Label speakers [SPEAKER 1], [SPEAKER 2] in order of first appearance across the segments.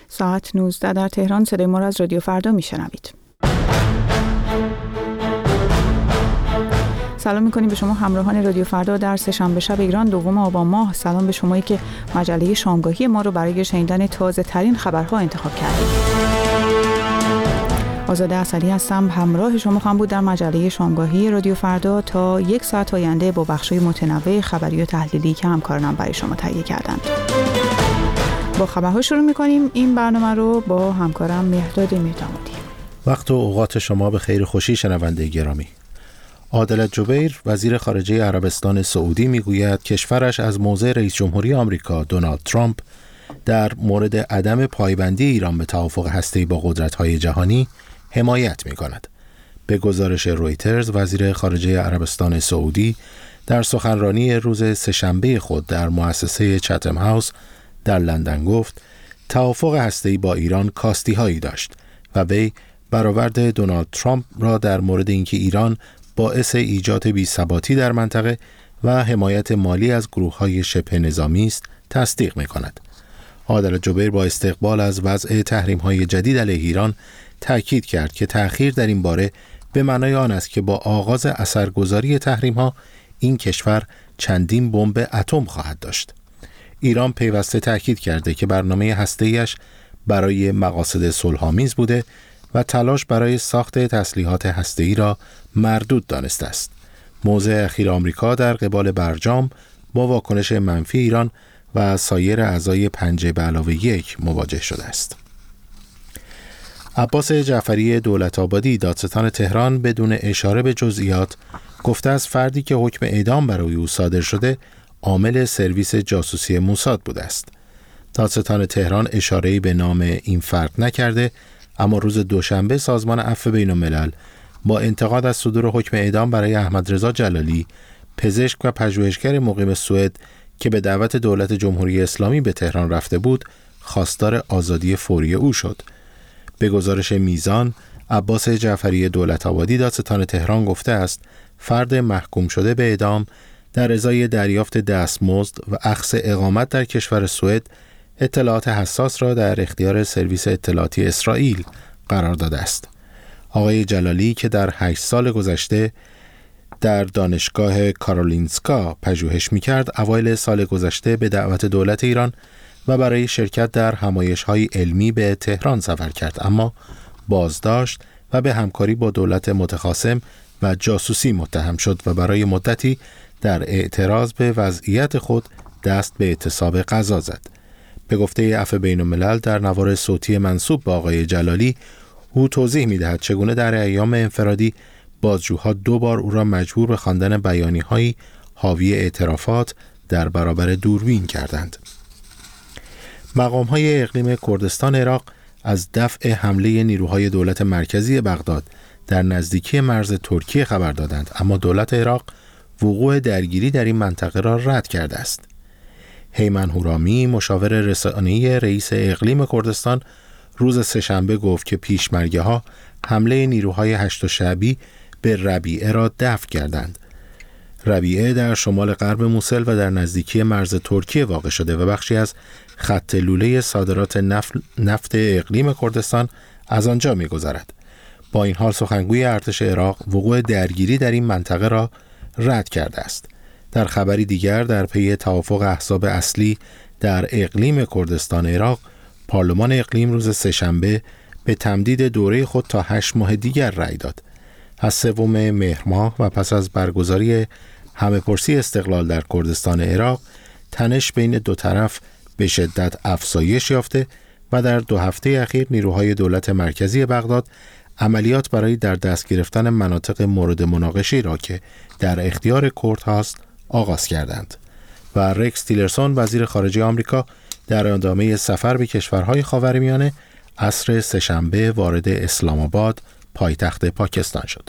[SPEAKER 1] ساعت 19 در تهران صدای ما را از رادیو فردا میشنوید. سلام میکنیم به شما همراهان رادیو فردا در سه‌شنبه شب ایران دوم آبان ماه. سلام به شمایی که مجله شامگاهی ما رو برای شنیدن تازه ترین خبرها انتخاب کردید. آزاده اصلی هستم، همراه شما خواهم بود در مجله شامگاهی رادیو فردا تا 1 ساعت آینده با بخش‌های متنوع خبری و تحلیلی که همکارانم برای شما تهیه کردند. با خبرها شروع میکنیم این برنامه رو با همکارم مهرداد میردامادی.
[SPEAKER 2] وقت و اوقات شما به خیر خوشی شنونده گرامی. عادل جبیر وزیر خارجه عربستان سعودی میگوید کشورش از موضع رئیس جمهوری آمریکا دونالد ترامپ در مورد عدم پایبندی ایران به توافق هسته‌ای با قدرت‌های جهانی حمایت می‌کند. به گزارش رویترز وزیر خارجه عربستان سعودی در سخنرانی روز سه‌شنبه خود در مؤسسه چتم هاوس در لندن گفت توافق هسته‌ای با ایران کاستی‌هایی داشت و وی برآورد دونالد ترامپ را در مورد اینکه ایران باعث ایجاد بی‌ثباتی در منطقه و حمایت مالی از گروه‌های شبه نظامی است تصدیق می‌کند. عادل جبیر با استقبال از وضع تحریم‌های جدید علیه ایران تأکید کرد که تأخیر در این باره به معنای آن است که با آغاز اثرگذاری تحریم‌ها این کشور چندین بمب اتم خواهد داشت. ایران پیوسته تأکید کرده که برنامه هسته‌ایش برای مقاصد صلح‌آمیز بوده و تلاش برای ساخت تسلیحات هسته‌ای را مردود دانسته است. موضع اخیر آمریکا در قبال برجام با واکنش منفی ایران و سایر اعضای 5+1 مواجه شده است. عباس جعفری دولت‌آبادی دادستان تهران بدون اشاره به جزئیات گفته است فردی که حکم اعدام برای او صادر شده عامل سرویس جاسوسی موساد بوده است. دادستان تهران اشاره‌ای به نام این فرد نکرده، اما روز دوشنبه سازمان عفو بین‌الملل با انتقاد از صدور حکم اعدام برای احمدرضا جلالی، پزشک و پژوهشگر مقیم سوئد که به دعوت دولت جمهوری اسلامی به تهران رفته بود، خواستار آزادی فوری او شد. به گزارش میزان، عباس جعفری دولت‌آبادی دادستان تهران گفته است فرد محکوم شده به اعدام در ازای دریافت دستمزد و اخذ اقامت در کشور سوئد اطلاعات حساس را در اختیار سرویس اطلاعاتی اسرائیل قرار داده است. آقای جلالی که در 8 سال گذشته در دانشگاه کارولینسکا پژوهش می‌کرد، اوایل سال گذشته به دعوت دولت ایران و برای شرکت در همایش‌های علمی به تهران سفر کرد، اما بازداشت و به همکاری با دولت متخاصم و جاسوسی متهم شد و برای مدتی در اعتراض به وضعیت خود دست به اعتصاب غذا زد. به گفته عفو بین‌الملل در نوار صوتی منسوب به آقای جلالی، او توضیح می‌دهد چگونه در ایام انفرادی بازجوها 2 بار او را مجبور به خواندن بیانیه‌هایی حاوی اعترافات در برابر دوربین کردند. مقام‌های اقلیم کردستان عراق از دفع حمله نیروهای دولت مرکزی بغداد در نزدیکی مرز ترکیه خبر دادند، اما دولت عراق وقوع درگیری در این منطقه را رد کرده است. هیمن هورامی مشاور رسانه‌ای رئیس اقلیم کردستان روز سه‌شنبه گفت که پیشمرگه‌ها حمله نیروهای هشت شعبی به ربیعه را دفع کردند. ربیعه در شمال غرب موصل و در نزدیکی مرز ترکیه واقع شده و بخشی از خط لوله صادرات نفت اقلیم کردستان از آنجا می‌گذرد. با این حال سخنگوی ارتش عراق وقوع درگیری در این منطقه را رد کرده است. در خبری دیگر در پی توافق احزاب اصلی در اقلیم کردستان عراق، پارلمان اقلیم روز سه‌شنبه به تمدید دوره خود تا 8 ماه دیگر رأی داد. از 3 مهر ماه و پس از برگزاری همه‌پرسی استقلال در کردستان عراق، تنش بین دو طرف به شدت افزایش یافته و در 2 هفته اخیر نیروهای دولت مرکزی بغداد عملیات برای در دست گرفتن مناطق مورد مناقشه را که در اختیار کردهاست آغاز کردند. و رکس تیلرسون وزیر خارجه آمریکا در ادامه سفر به کشورهای خاورمیانه عصر سه‌شنبه وارد اسلام آباد پایتخت پاکستان شد.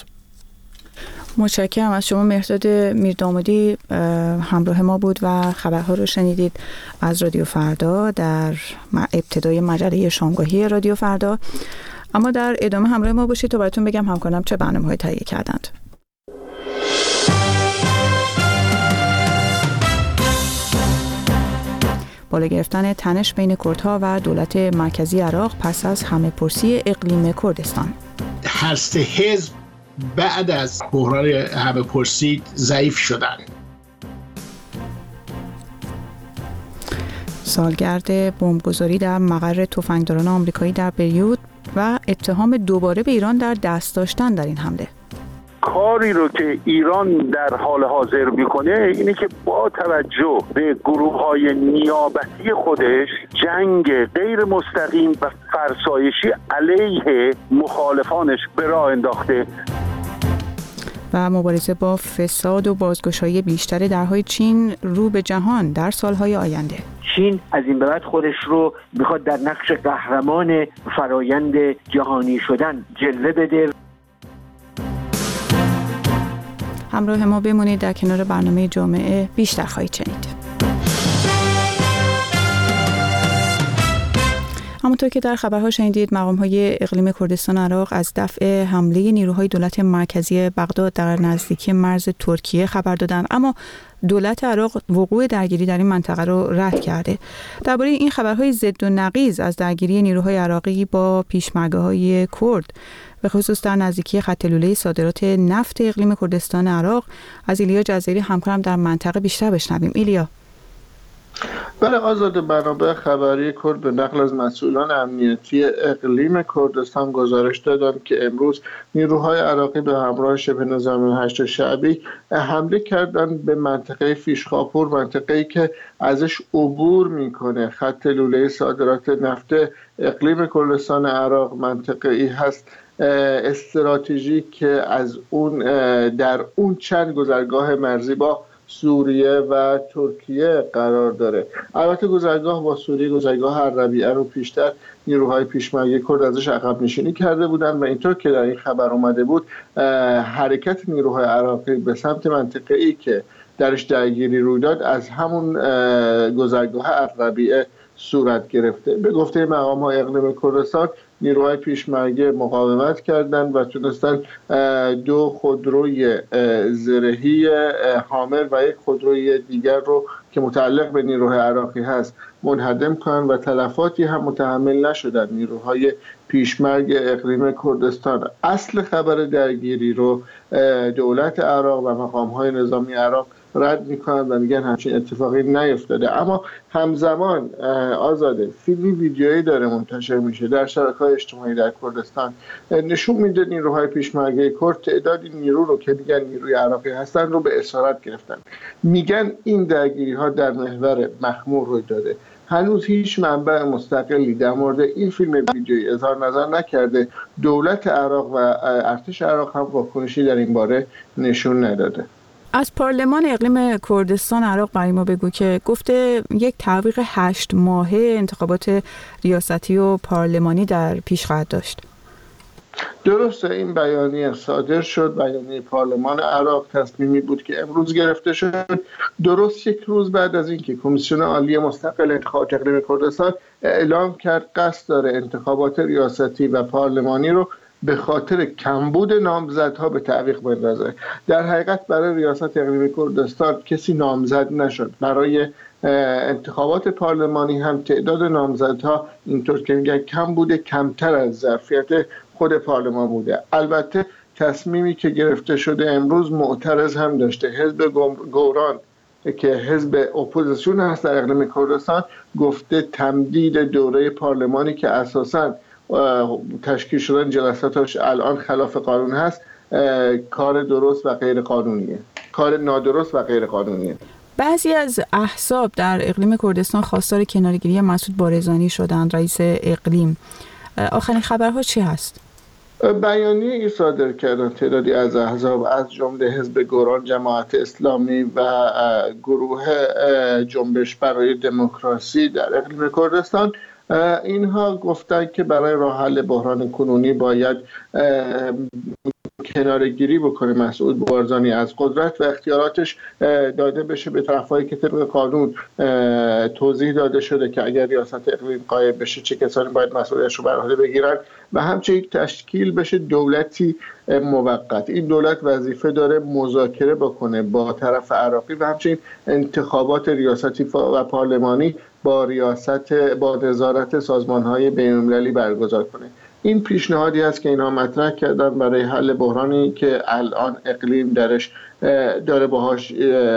[SPEAKER 1] متشکرم از شما مهرداد میردامادی، همراه ما بود و خبرها رو شنیدید از رادیو فردا در ابتدای مجله شامگاهی رادیو فردا. اما در ادامه همراه ما باشید تا براتون بگم همکارانم چه برنامه‌هایی تهیه کردند. بالا گرفتن تنش بین کردها و دولت مرکزی عراق پس از همه‌پرسی اقلیم کردستان.
[SPEAKER 3] هر سه حزب بعد از بحران همه‌پرسی ضعیف شدن.
[SPEAKER 1] سالگرد بمبگذاری در مقر تفنگداران آمریکایی در بیروت و اتهام دوباره به ایران در دست داشتن در این حمله.
[SPEAKER 4] کاری رو که ایران در حال حاضر میکنه اینه که با توجه به گروه‌های نیابتی خودش جنگ غیر مستقیم و فرسایشی علیه مخالفانش به راه انداخته
[SPEAKER 1] و مبارزه با فساد و بازگشایی بیشتر درهای چین رو به جهان در سالهای آینده.
[SPEAKER 5] چین از این به بعد خودش رو میخواد در نقش قهرمان فرایند جهانی شدن جلوه بده.
[SPEAKER 1] همراه ما بمونید، در کنار برنامه جامعه بیشتر خواهید شنید. همونطور که در خبرها شنیدید، مقام‌های اقلیم کردستان عراق از دفع حمله نیروهای دولت مرکزی بغداد در نزدیکی مرز ترکیه خبر دادند، اما دولت عراق وقوع درگیری در این منطقه رو رد کرده. درباره این خبرهای ضد و نقیض از درگیری نیروهای عراقی با پیشمرگه‌های کرد به خصوص در نزدیکی خط لوله صادرات نفت اقلیم کردستان عراق از ایلیا جزیری همکارم در منطقه بیشتر بشنویم. ایلیا.
[SPEAKER 6] بله آزاده، منابع خبری کرد به نقل از مسئولان امنیتی اقلیم کردستان گزارش دادند که امروز نیروهای عراقی به همراه شبه نظامی هشت شعبی حمله کردند به منطقه فیشخاپور، منطقه‌ای که ازش عبور میکنه خط لوله صادرات نفت اقلیم کردستان عراق. منطقه‌ای هست استراتژیک که از اون در اون چند گذرگاه مرزی با سوریه و ترکیه قرار داره. البته گذرگاه با سوریه، گذرگاه الربیعه رو پیشتر نیروهای پیشمرگه کرد ازش عقب نشینی کرده بودن و اینطور که در این خبر اومده بود حرکت نیروهای عراقی به سمت منطقه‌ای که درش درگیری روی داد از همون گذرگاه الربیعه صورت گرفته. به گفته مقام‌های اقلیم کردستان نیروهای پیشمرگه مقاومت کردند و تونستن 2 خودروی زرهی هامر و 1 خودروی دیگر رو که متعلق به نیروهای عراقی هست منهدم کنند و تلفاتی هم متحمل نشدند نیروهای پیشمرگ اقلیم کردستان. اصل خبر درگیری رو دولت عراق و مقام‌های نظامی عراق رد میکنند و میگن همچین اتفاقی نیفتاده. اما همزمان آزاده فیلمی ویدیویی داره منتشر میشه در شبکه‌های اجتماعی در کردستان، نشون میده نیروهای پیشمرگه کرد تعدادی نیرو رو که میگن نیروی عراقی هستن رو به اسارت گرفتن. میگن این درگیری ها در محور مخمور روی داده. هنوز هیچ منبع مستقلی در مورد این فیلم ویدیویی اظهار نظر نکرده. دولت عراق و ارتش عراق هم واکنشی در این باره نشون نداده.
[SPEAKER 1] از پارلمان اقلیم کردستان عراق برای ما بگو که گفته یک تعویق 8 ماهه انتخابات ریاستی و پارلمانی در پیش خواهد داشت.
[SPEAKER 6] درسته، این بیانیه صادر شد، بیانیه پارلمان عراق تصمیمی بود که امروز گرفته شد، درست 1 روز بعد از اینکه کمیسیون عالی مستقل انتخابات اقلیم کردستان اعلام کرد قصد داره انتخابات ریاستی و پارلمانی رو به خاطر کمبود نامزدها به تعویق بندازه. در حقیقت برای ریاست اقلیم کردستان کسی نامزد نشد. برای انتخابات پارلمانی هم تعداد نامزدها اینطور که میگن کم بوده، کمتر از ظرفیت خود پارلمان بوده. البته تصمیمی که گرفته شده امروز معترض هم داشته. حزب گوران که حزب اپوزیسیون هست در اقلیم کردستان گفته تمدید دوره پارلمانی که اساساً تشکیل شدن جلساتش الان خلاف قانون هست، کار درست و غیر قانونیه، کار نادرست و غیر قانونیه.
[SPEAKER 1] بعضی از احزاب در اقلیم کردستان خواستار کناره‌گیری مسعود بارزانی شدند، رئیس اقلیم. آخرین خبرها چی هست؟
[SPEAKER 6] بیانیه ای صادر کردن تعدادی از احزاب از جمله حزب گوران، جماعت اسلامی و گروه جنبش برای دموکراسی در اقلیم کردستان. اینها گفتند که برای راه حل بحران کنونی باید کناره‌گیری بکنه مسعود بارزانی از قدرت و اختیاراتش داده بشه به طرفایی که طبق قانون توضیح داده شده که اگر ریاست اقلیم غایب بشه چه کسانی باید مسئولیتش رو بر عهده بگیرن و همچنین تشکیل بشه دولتی موقت. این دولت وظیفه داره مذاکره بکنه با طرف عراقی و همچنین انتخابات ریاستی و پارلمانی با نظارت سازمان‌های بین‌المللی برگزار کنه. این پیشنهادی است که اینها مطرح کردن برای حل بحرانی که الان اقلیم درش داره باهاش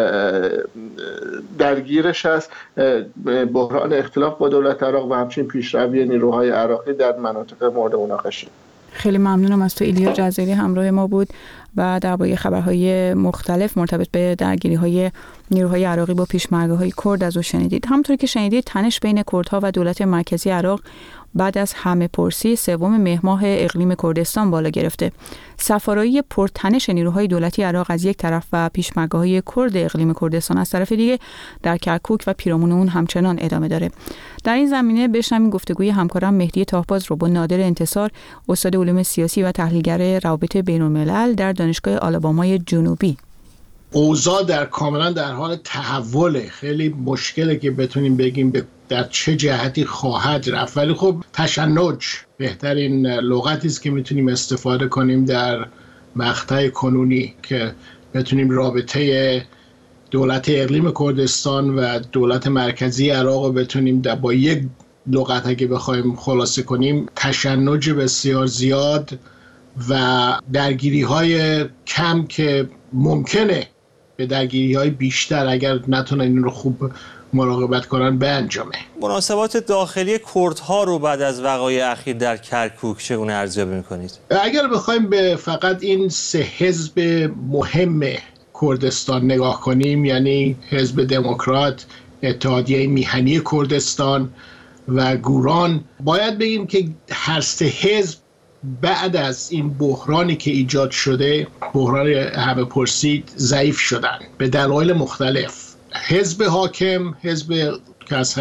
[SPEAKER 6] درگیرش است، بحران اختلاف با دولت عراق و همچنین پیشروی نیروهای عراقی در مناطق مورد مناقشه.
[SPEAKER 1] خیلی ممنونم از تو. ایلیا جزیری همراه ما بود و درباره خبرهای مختلف مرتبط به درگیری‌های نیروهای عراقی با پیشمرگه‌های کرد از او شنیدید. همونطور که شنیدید تنش بین کردها و دولت مرکزی عراق بعد از همه پرسی 3 مهر ماه اقلیم کردستان بالا گرفته. سفارایی پرتنش نیروهای دولتی عراق از یک طرف و پیشمرگه‌های کرد اقلیم کردستان از طرف دیگه در کرکوک و پیرامون اون همچنان ادامه داره. در این زمینه بشنویم گفتگوی همکارم مهدی طاهباز رو با نادر انتصار، استاد علوم سیاسی و تحلیلگر روابط بین‌الملل در دانشگاه آلابامای جنوبی.
[SPEAKER 3] اوضاع کاملا در حال تحوله. خیلی مشکله که بتونیم بگیم در چه جهتی خواهد رفت، ولی خب تشنج بهترین لغتی است که میتونیم استفاده کنیم در مقطع کنونی که بتونیم رابطه دولت اقلیم کردستان و دولت مرکزی عراق رو بتونیم با یک لغت اگه بخوایم خلاصه کنیم تشنج بسیار زیاد و درگیری‌های کم که ممکنه به درگیری‌های بیشتر اگر نتونن این رو خوب مراقبت کنن به انجامه.
[SPEAKER 7] مناسبات داخلی کردها رو بعد از وقایع اخیر در کرکوک چگونه ارزیابی می‌کنید؟
[SPEAKER 3] اگر بخوایم به فقط این 3 حزب مهم کردستان نگاه کنیم، یعنی حزب دموکرات، اتحادیه میهنی کردستان و گوران، باید بگیم که هر 3 حزب بعد از این بحرانی که ایجاد شده، بحران همه پرسید، ضعیف شدن به دلایل مختلف. حزب حاکم، حزب که از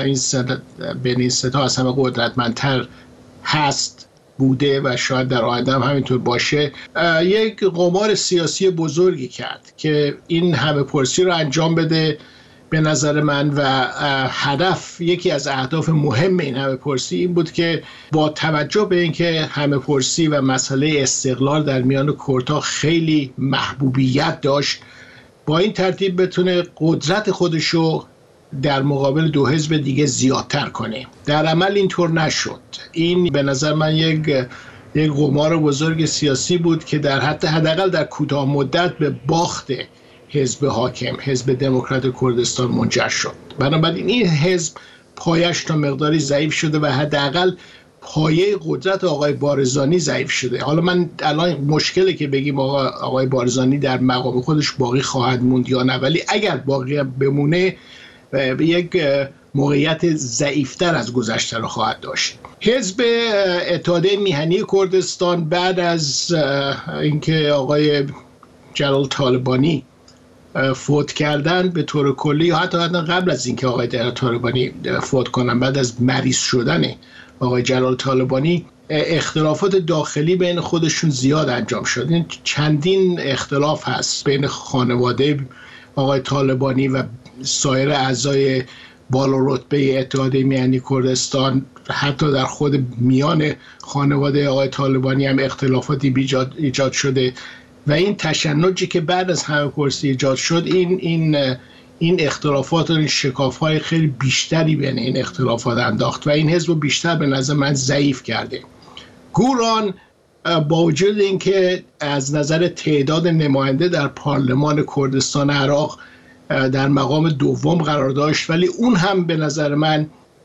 [SPEAKER 3] این سه تا از همه قدرتمندتر هست، بوده و شاید در آینده هم همینطور باشه، یک قمار سیاسی بزرگی کرد که این همه پرسی رو انجام بده به نظر من و یکی از اهداف مهم این همه پرسی این بود که با توجه به اینکه همه پرسی و مسئله استقلال در میان کردها خیلی محبوبیت داشت، با این ترتیب بتونه قدرت خودشو در مقابل 2 حزب دیگه زیادتر کنه. در عمل اینطور نشد. این به نظر من یک قمار بزرگ سیاسی بود که در حداقل در کوتاه مدت به باخت حزب حاکم، حزب دموکرات کردستان منجر شد. بنابراین این حزب پایش تا مقداری ضعیف شده و حداقل پایه قدرت آقای بارزانی ضعیف شده. حالا من الان مشکلی که بگیم آقای بارزانی در مقام خودش باقی خواهد موند یا نه، ولی اگر باقی بمونه به یک موقعیت ضعیفتر از گذشته رو خواهد داشت. حزب اتحادیه میهنی کردستان بعد از اینکه آقای جلال طالبانی فوت کردن به طور کلی، یا حتی قبل از اینکه آقای جلال طالبانی فوت کنن، بعد از مریض شدن آقای جلال طالبانی، اختلافات داخلی بین خودشون زیاد انجام شد. این چندین اختلاف هست بین خانواده آقای طالبانی و سایر اعضای بالا رتبه اتحادیه میهنی کردستان. حتی در خود میان خانواده آقای طالبانی هم اختلافاتی ایجاد شده و این تشنجی که بعد از همه پرسی ایجاد شد، این اختلافات و این شکاف‌های خیلی بیشتری بین این اختلافات انداخت و این حزب بیشتر به نظر من ضعیف کرده. گوران با وجود اینکه از نظر تعداد نماینده در پارلمان کردستان عراق در مقام دوم قرار داشت، ولی اون هم به نظر من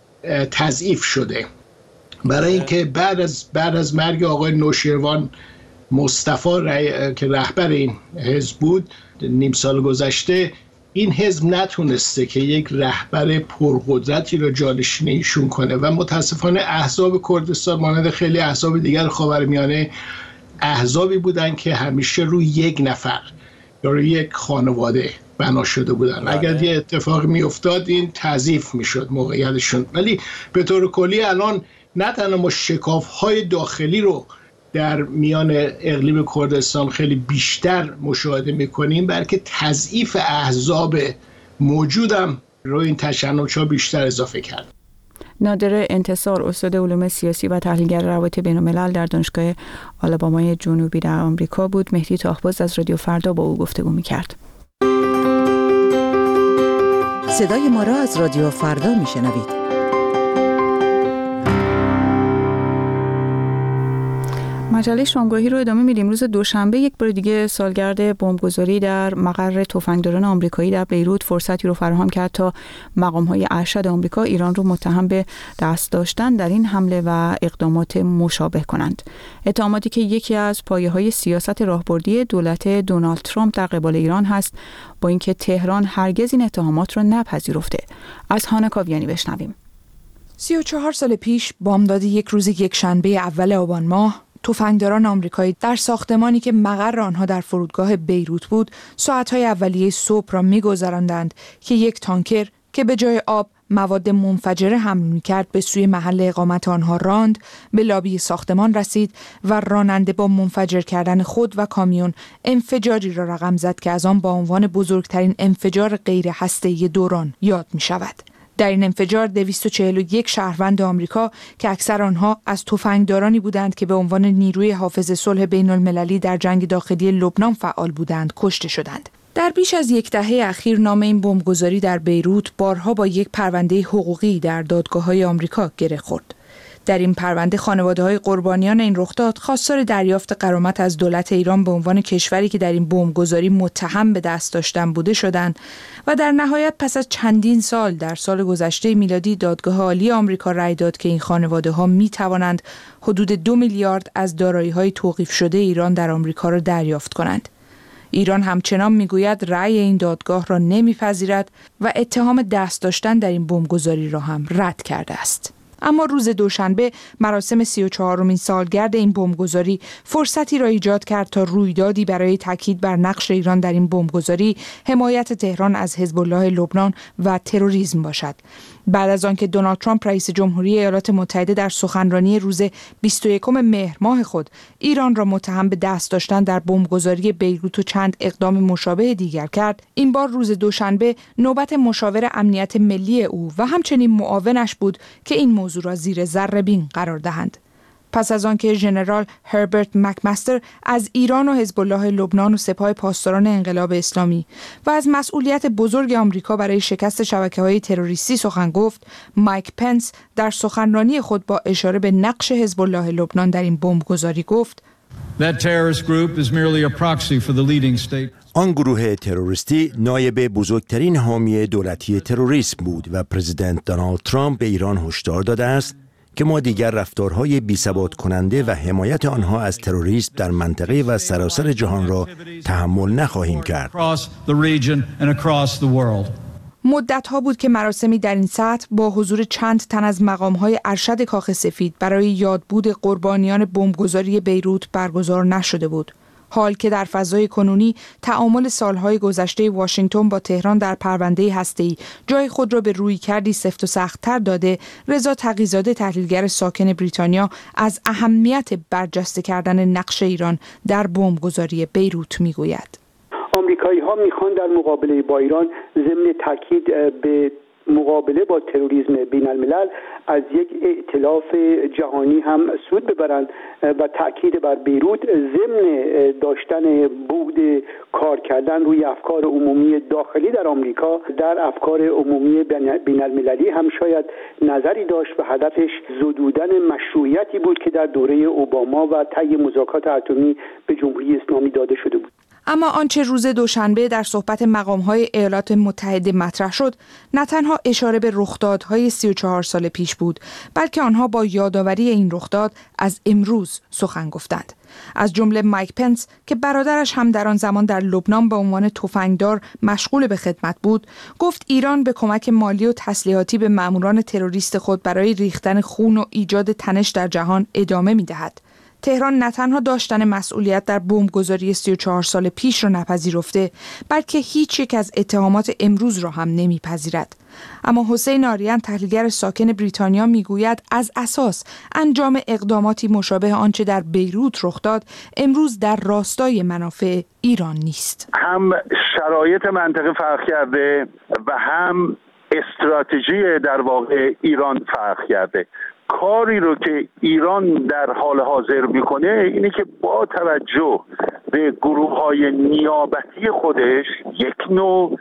[SPEAKER 3] تضعیف شده، برای اینکه بعد از مرگ آقای نوشیروان مصطفی که رهبر این حزب بود نیم سال گذشته، این حزب نتونسته که یک رهبر پرقدرتی رو جانشین ایشون کنه و متاسفانه احزاب کردستان مانند خیلی احزاب دیگر خاورمیانه احزابی بودن که همیشه روی یک نفر یا روی یک خانواده بنا شده بودن. اگر یه اتفاق می افتاد این تضعیف می شد موقعیتشون. ولی به طور کلی الان نه تنها ما شکاف‌های داخلی رو در میان اقلیم کردستان خیلی بیشتر مشاهده می‌کنیم، بلکه تضعیف احزاب موجودم روی این تشنج‌ها بیشتر اضافه کرد.
[SPEAKER 1] نادر انتصار، استاد علوم سیاسی و تحلیلگر روابط بین‌الملل در دانشگاه آلابامای جنوبی در آمریکا بود. مهدی طاهباز از رادیو فردا با او گفتگو می‌کرد.
[SPEAKER 8] صدای ما را از رادیو فردا میشنوید.
[SPEAKER 1] مجله شامگاهی رو ادامه میدیم. روز دوشنبه یک بار دیگه سالگرد بمبگذاری در مقر تفنگداران آمریکایی در بیروت فرصتی رو فراهم کرد تا مقام‌های ارشد آمریکا ایران رو متهم به دست داشتن در این حمله و اقدامات مشابه کنند. اتهاماتی که یکی از پایه‌های سیاست راهبردی دولت دونالد ترامپ در قبال ایران هست، با اینکه تهران هرگز این اتهامات را نپذیرفته. از هانا کاویانی بشنویم.
[SPEAKER 9] 34 سال پیش بامداد یک روز یکشنبه اول آبان ماه تفنگداران آمریکایی در ساختمانی که مقر آنها در فرودگاه بیروت بود ساعتهای اولیه صبح را می‌گذراندند که یک تانکر که به جای آب مواد منفجره حمل می‌کرد به سوی محل اقامت آنها راند، به لابی ساختمان رسید و راننده با منفجر کردن خود و کامیون انفجاری را رقم زد که از آن با عنوان بزرگترین انفجار غیر هسته‌ای دوران یاد می‌شود. در این انفجار 241 شهروند آمریکا که اکثر آنها از تفنگدارانی بودند که به عنوان نیروی حافظ صلح بین المللی در جنگ داخلی لبنان فعال بودند کشته شدند. در بیش از یک دهه اخیر نام این بمبگذاری در بیروت بارها با یک پرونده حقوقی در دادگاه‌های آمریکا گره خورد. در این پرونده خانواده‌های قربانیان این رخداد خواستار دریافت غرامت از دولت ایران به عنوان کشوری که در این بمبگذاری متهم به دست داشتن بوده شدند و در نهایت پس از چندین سال در سال گذشته میلادی دادگاه عالی آمریکا رأی داد که این خانواده‌ها می‌توانند حدود 2 میلیارد از دارایی‌های توقیف شده ایران در آمریکا را دریافت کنند. ایران همچنان میگوید رأی این دادگاه را نمیپذیرد و اتهام دست داشتن در این بمبگذاری را هم رد کرده است. اما روز دوشنبه مراسم 34مین سالگرد این بمبگذاری فرصتی را ایجاد کرد تا رویدادی برای تاکید بر نقش ایران در این بمبگذاری حمایت تهران از حزب الله لبنان و تروریسم باشد. بعد از آنکه دونالد ترامپ رئیس جمهوری ایالات متحده در سخنرانی روز 21 مهر ماه خود ایران را متهم به دست داشتن در بمبگذاری بیروت و چند اقدام مشابه دیگر کرد، این بار روز دوشنبه نوبت مشاور امنیت ملی او و همچنین معاونش بود که این موضوع را زیر ذره‌بین قرار دهند. پس از آنکه ژنرال هربرت مکمستر از ایران و حزب الله لبنان و سپاه پاسداران انقلاب اسلامی و از مسئولیت بزرگ آمریکا برای شکست شبکه‌های تروریستی سخن گفت، مایک پنس در سخنرانی خود با اشاره به نقش حزب الله لبنان در این بمبگذاری گفت:
[SPEAKER 10] آن گروه تروریستی نایب بزرگترین حامی دولتی تروریسم بود و پرزیدنت دونالد ترامپ به ایران هشدار داده است که ما دیگر رفتارهای بی‌ثبات کننده و حمایت آنها از تروریسم در منطقه و سراسر جهان را تحمل نخواهیم کرد.
[SPEAKER 9] مدت‌ها بود که مراسمی در این سطح با حضور چند تن از مقام‌های ارشد کاخ سفید برای یادبود قربانیان بمبگذاری بیروت برگزار نشده بود. حال که در فضای کنونی تعامل سالهای گذشته واشنگتن با تهران در پرونده هسته‌ای جای خود را به رویکردی سفت و سخت‌تر داده، رضا تقی‌زاده تحلیلگر ساکن بریتانیا از اهمیت برجسته کردن نقش ایران در بمبگذاری بیروت میگوید.
[SPEAKER 5] آمریکایی‌ها میخوان در مقابله با ایران ضمن تاکید به مقابله با تروریسم بین الملل از یک ائتلاف جهانی هم سود ببرند و تاکید بر بیروت ضمن داشتن بعد کار کردن روی افکار عمومی داخلی در آمریکا در افکار عمومی بین المللی هم شاید نظری داشت و هدفش زدودن مشروعیتی بود که در دوره اوباما و طی مذاکرات اتمی به جمهوری اسلامی داده شده بود.
[SPEAKER 9] اما آنچه روز دوشنبه در صحبت مقام‌های ایالات متحده مطرح شد، نه تنها اشاره به رخدادهای 34 سال پیش بود، بلکه آنها با یادآوری این رخداد از امروز سخن گفتند. از جمله مایک پنس که برادرش هم در آن زمان در لبنان به عنوان تفنگدار مشغول به خدمت بود، گفت ایران به کمک مالی و تسلیحاتی به ماموران تروریست خود برای ریختن خون و ایجاد تنش در جهان ادامه می‌دهد. تهران نه تنها داشتن مسئولیت در بمبگذاری 34 سال پیش را نپذیرفته، بلکه هیچ یک از اتهامات امروز را هم نمیپذیرد. اما حسین آریان تحلیلگر ساکن بریتانیا میگوید از اساس انجام اقداماتی مشابه آنچه در بیروت رخ داد امروز در راستای منافع ایران نیست.
[SPEAKER 4] هم شرایط منطقه فرق کرده و هم استراتژی در واقع ایران فرق کرده. کاری رو که ایران در حال حاضر میکنه اینه که با توجه به گروه‌های نیابتی خودش یک نوع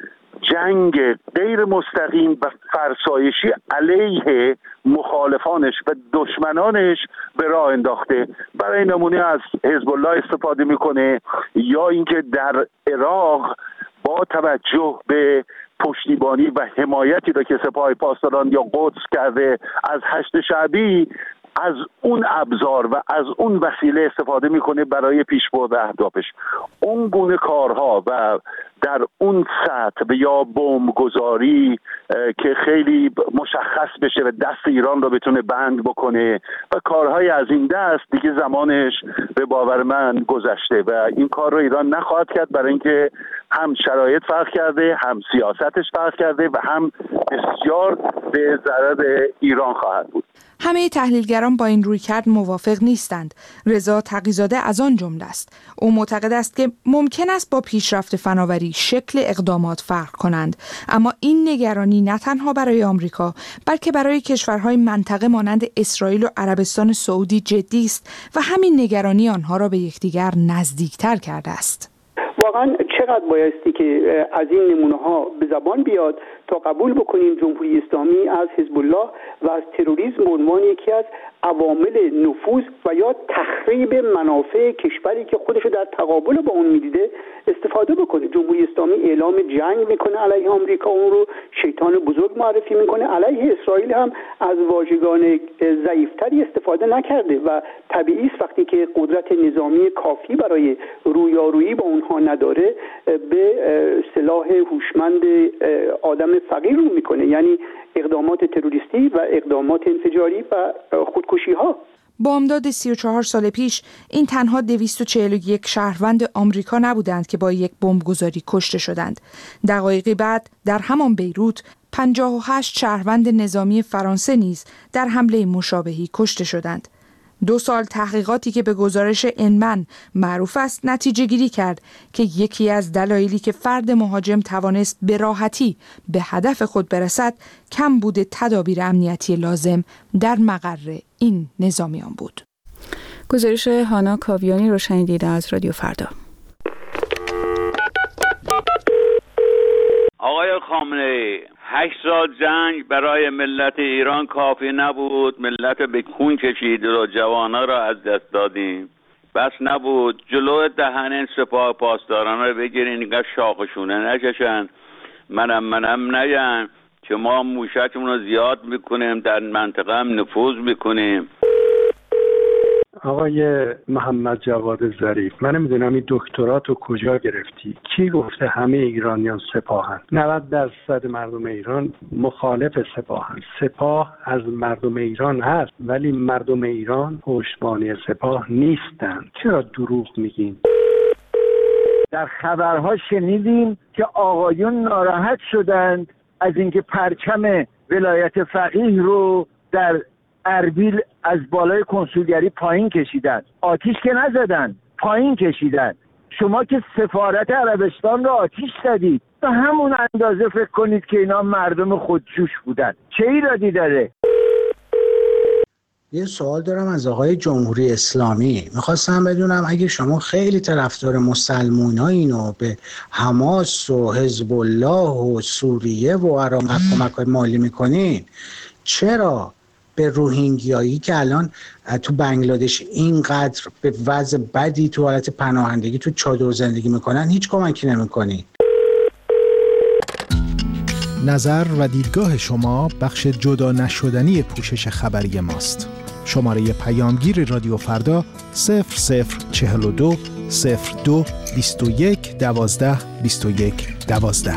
[SPEAKER 4] جنگ غیر مستقیم و فرسایشی علیه مخالفانش و دشمنانش به راه انداخته. برای نمونه از حزب الله استفاده میکنه، یا اینکه در عراق با توجه به پشتیبانی و حمایتی را که سپاه پاسداران یا قدس کرده از هشت شعبی، از اون ابزار و از اون وسیله استفاده میکنه برای پیشبرد اهدافش. اون گونه کارها و در اون سطح یا بمبگذاری که خیلی مشخص بشه و دست ایران رو بتونه بند بکنه و کارهای از این دست، دیگه زمانش به باور من گذشته و این کار رو ایران نخواهد کرد، برای اینکه هم شرایط فرق کرده، هم سیاستش فرق کرده و هم بسیار به ضرر ایران خواهد بود.
[SPEAKER 9] همه تحلیلگران با این رویکرد موافق نیستند. رضا تقی‌زاده از آن جمله است. او معتقد است که ممکن است با پیشرفت فناوری شکل اقدامات فرق کنند، اما این نگرانی نه تنها برای آمریکا بلکه برای کشورهای منطقه مانند اسرائیل و عربستان سعودی جدی است و همین نگرانی آنها را به یکدیگر نزدیکتر کرده است.
[SPEAKER 5] واقعا چقدر بایستی که از این نمونه ها به زبان بیاد تا قبول بکنیم جمهوری اسلامی از حزب الله و از تروریسم به عنوان یکی از عوامل نفوذ و یا تخریب منافع کشوری که خودشو در تقابل با اون میدیده استفاده بکنه. جمهوری اسلامی اعلام جنگ میکنه علیه آمریکا، اون رو شیطان بزرگ معرفی میکنه. علیه اسرائیل هم از واژگان ضعیفتری استفاده نکرده و طبیعی است وقتی که قدرت نظامی کافی برای رویارویی با اونها نداره به سلاح هوشمند آدم فقیر رو میکنه، یعنی اقدامات تروریستی و اقدامات انفجاری و خودکشی ها.
[SPEAKER 9] بامداد 34 سال پیش این تنها 241 شهروند آمریکا نبودند که با یک بمبگذاری کشته شدند. دقایقی بعد در همان بیروت 58 شهروند نظامی فرانسه نیز در حمله مشابهی کشته شدند. 2 سال تحقیقاتی که به گزارش انمن معروف است نتیجه گیری کرد که یکی از دلایلی که فرد مهاجم توانست به راحتی به هدف خود برسد کمبود تدابیر امنیتی لازم در مقر این نظامیان بود.
[SPEAKER 1] گزارش هانا کاویانی رو شنیدید از رادیو فردا.
[SPEAKER 11] آقای خامنه‌ای، 8 سال جنگ برای ملت ایران کافی نبود، ملت به خون کشید و جوانا را از دست دادیم. بس نبود جلو دهن سپاه پاسداران رو بگیرین، اینقدر شاخشونه نکشن، منم نگن که ما موشکمون رو زیاد میکنیم، در منطقه هم نفوذ میکنیم.
[SPEAKER 12] آقای محمد جواد ظریف، من نمیدونم این دکتراتو کجا گرفتی؟ کی گفته همه ایرانیان سپاهن؟ 90% مردم ایران مخالف سپاهن. سپاه از مردم ایران هست ولی مردم ایران پشتبانی سپاه نیستن. چرا دروغ میگین؟
[SPEAKER 13] در خبرها شنیدیم که آقایون ناراحت شدند از اینکه پرچم ولایت فقیه رو در اربیل از بالای کنسولگری پایین کشیدن. آتیش که نزدن، پایین کشیدن. شما که سفارت عربستان رو آتیش زدید، به همون اندازه فکر کنید که اینا مردم خودجوش بودن. چه ایرادی داره؟
[SPEAKER 14] یه سوال دارم از آقای جمهوری اسلامی. میخواستم بدونم اگه شما خیلی طرفدار مسلمانین و به حماس و حزب الله و سوریه و عراق کمک مالی میکنین، چرا به روهینگیایی که الان تو بنگلادش اینقدر به وضع بدی تو حالت پناهندگی تو چادر زندگی میکنن هیچ کمکی نمیکنی؟
[SPEAKER 15] نظر و دیدگاه شما بخش جدا نشدنی پوشش خبری ماست. شماره پیامگیر رادیو فردا 0042 02 21 12 21 12.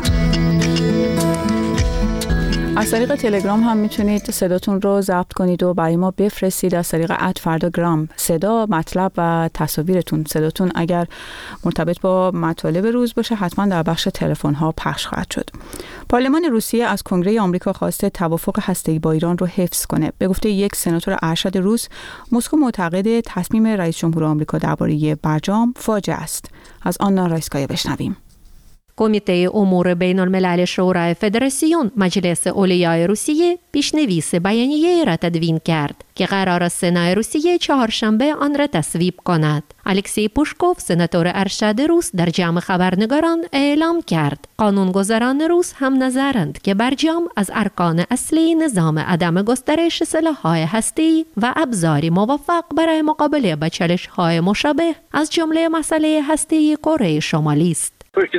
[SPEAKER 1] از طریق تلگرام هم میتونید صداتون رو ضبط کنید و برای ما بفرستید از طریق @فرداگرام. صدا، مطلب و تصاویرتون، صداتون اگر مرتبط با مطالب روز باشه حتما در بخش تلفن ها پخش خواهد شد. پارلمان روسیه از کنگره آمریکا خواسته توافق هسته‌ای با ایران رو حفظ کنه. به گفته یک سناتور ارشد روس، مسکو معتقد تصمیم رئیس جمهور آمریکا درباره برجام فاجعه است. از آنا رایسکایا بشنویم.
[SPEAKER 16] کمیته امور بین الملل شورای فدراسیون مجلس اولیای روسیه پیشنویس بیانیه را تدوین کرد که قرار است سنای روسیه چهارشنبه آن را تصویب کند. الکسی پوشکوف سناتور ارشد روس در جمع خبرنگاران اعلام کرد قانونگذاران روس هم نظرند که برجام از ارکان اصلی نظام عدم گسترش سلاح‌های هسته‌ای و ابزاری موفق برای مقابله با چالش‌های مشابه از جمله مسئله هسته‌ای کره شمالی است.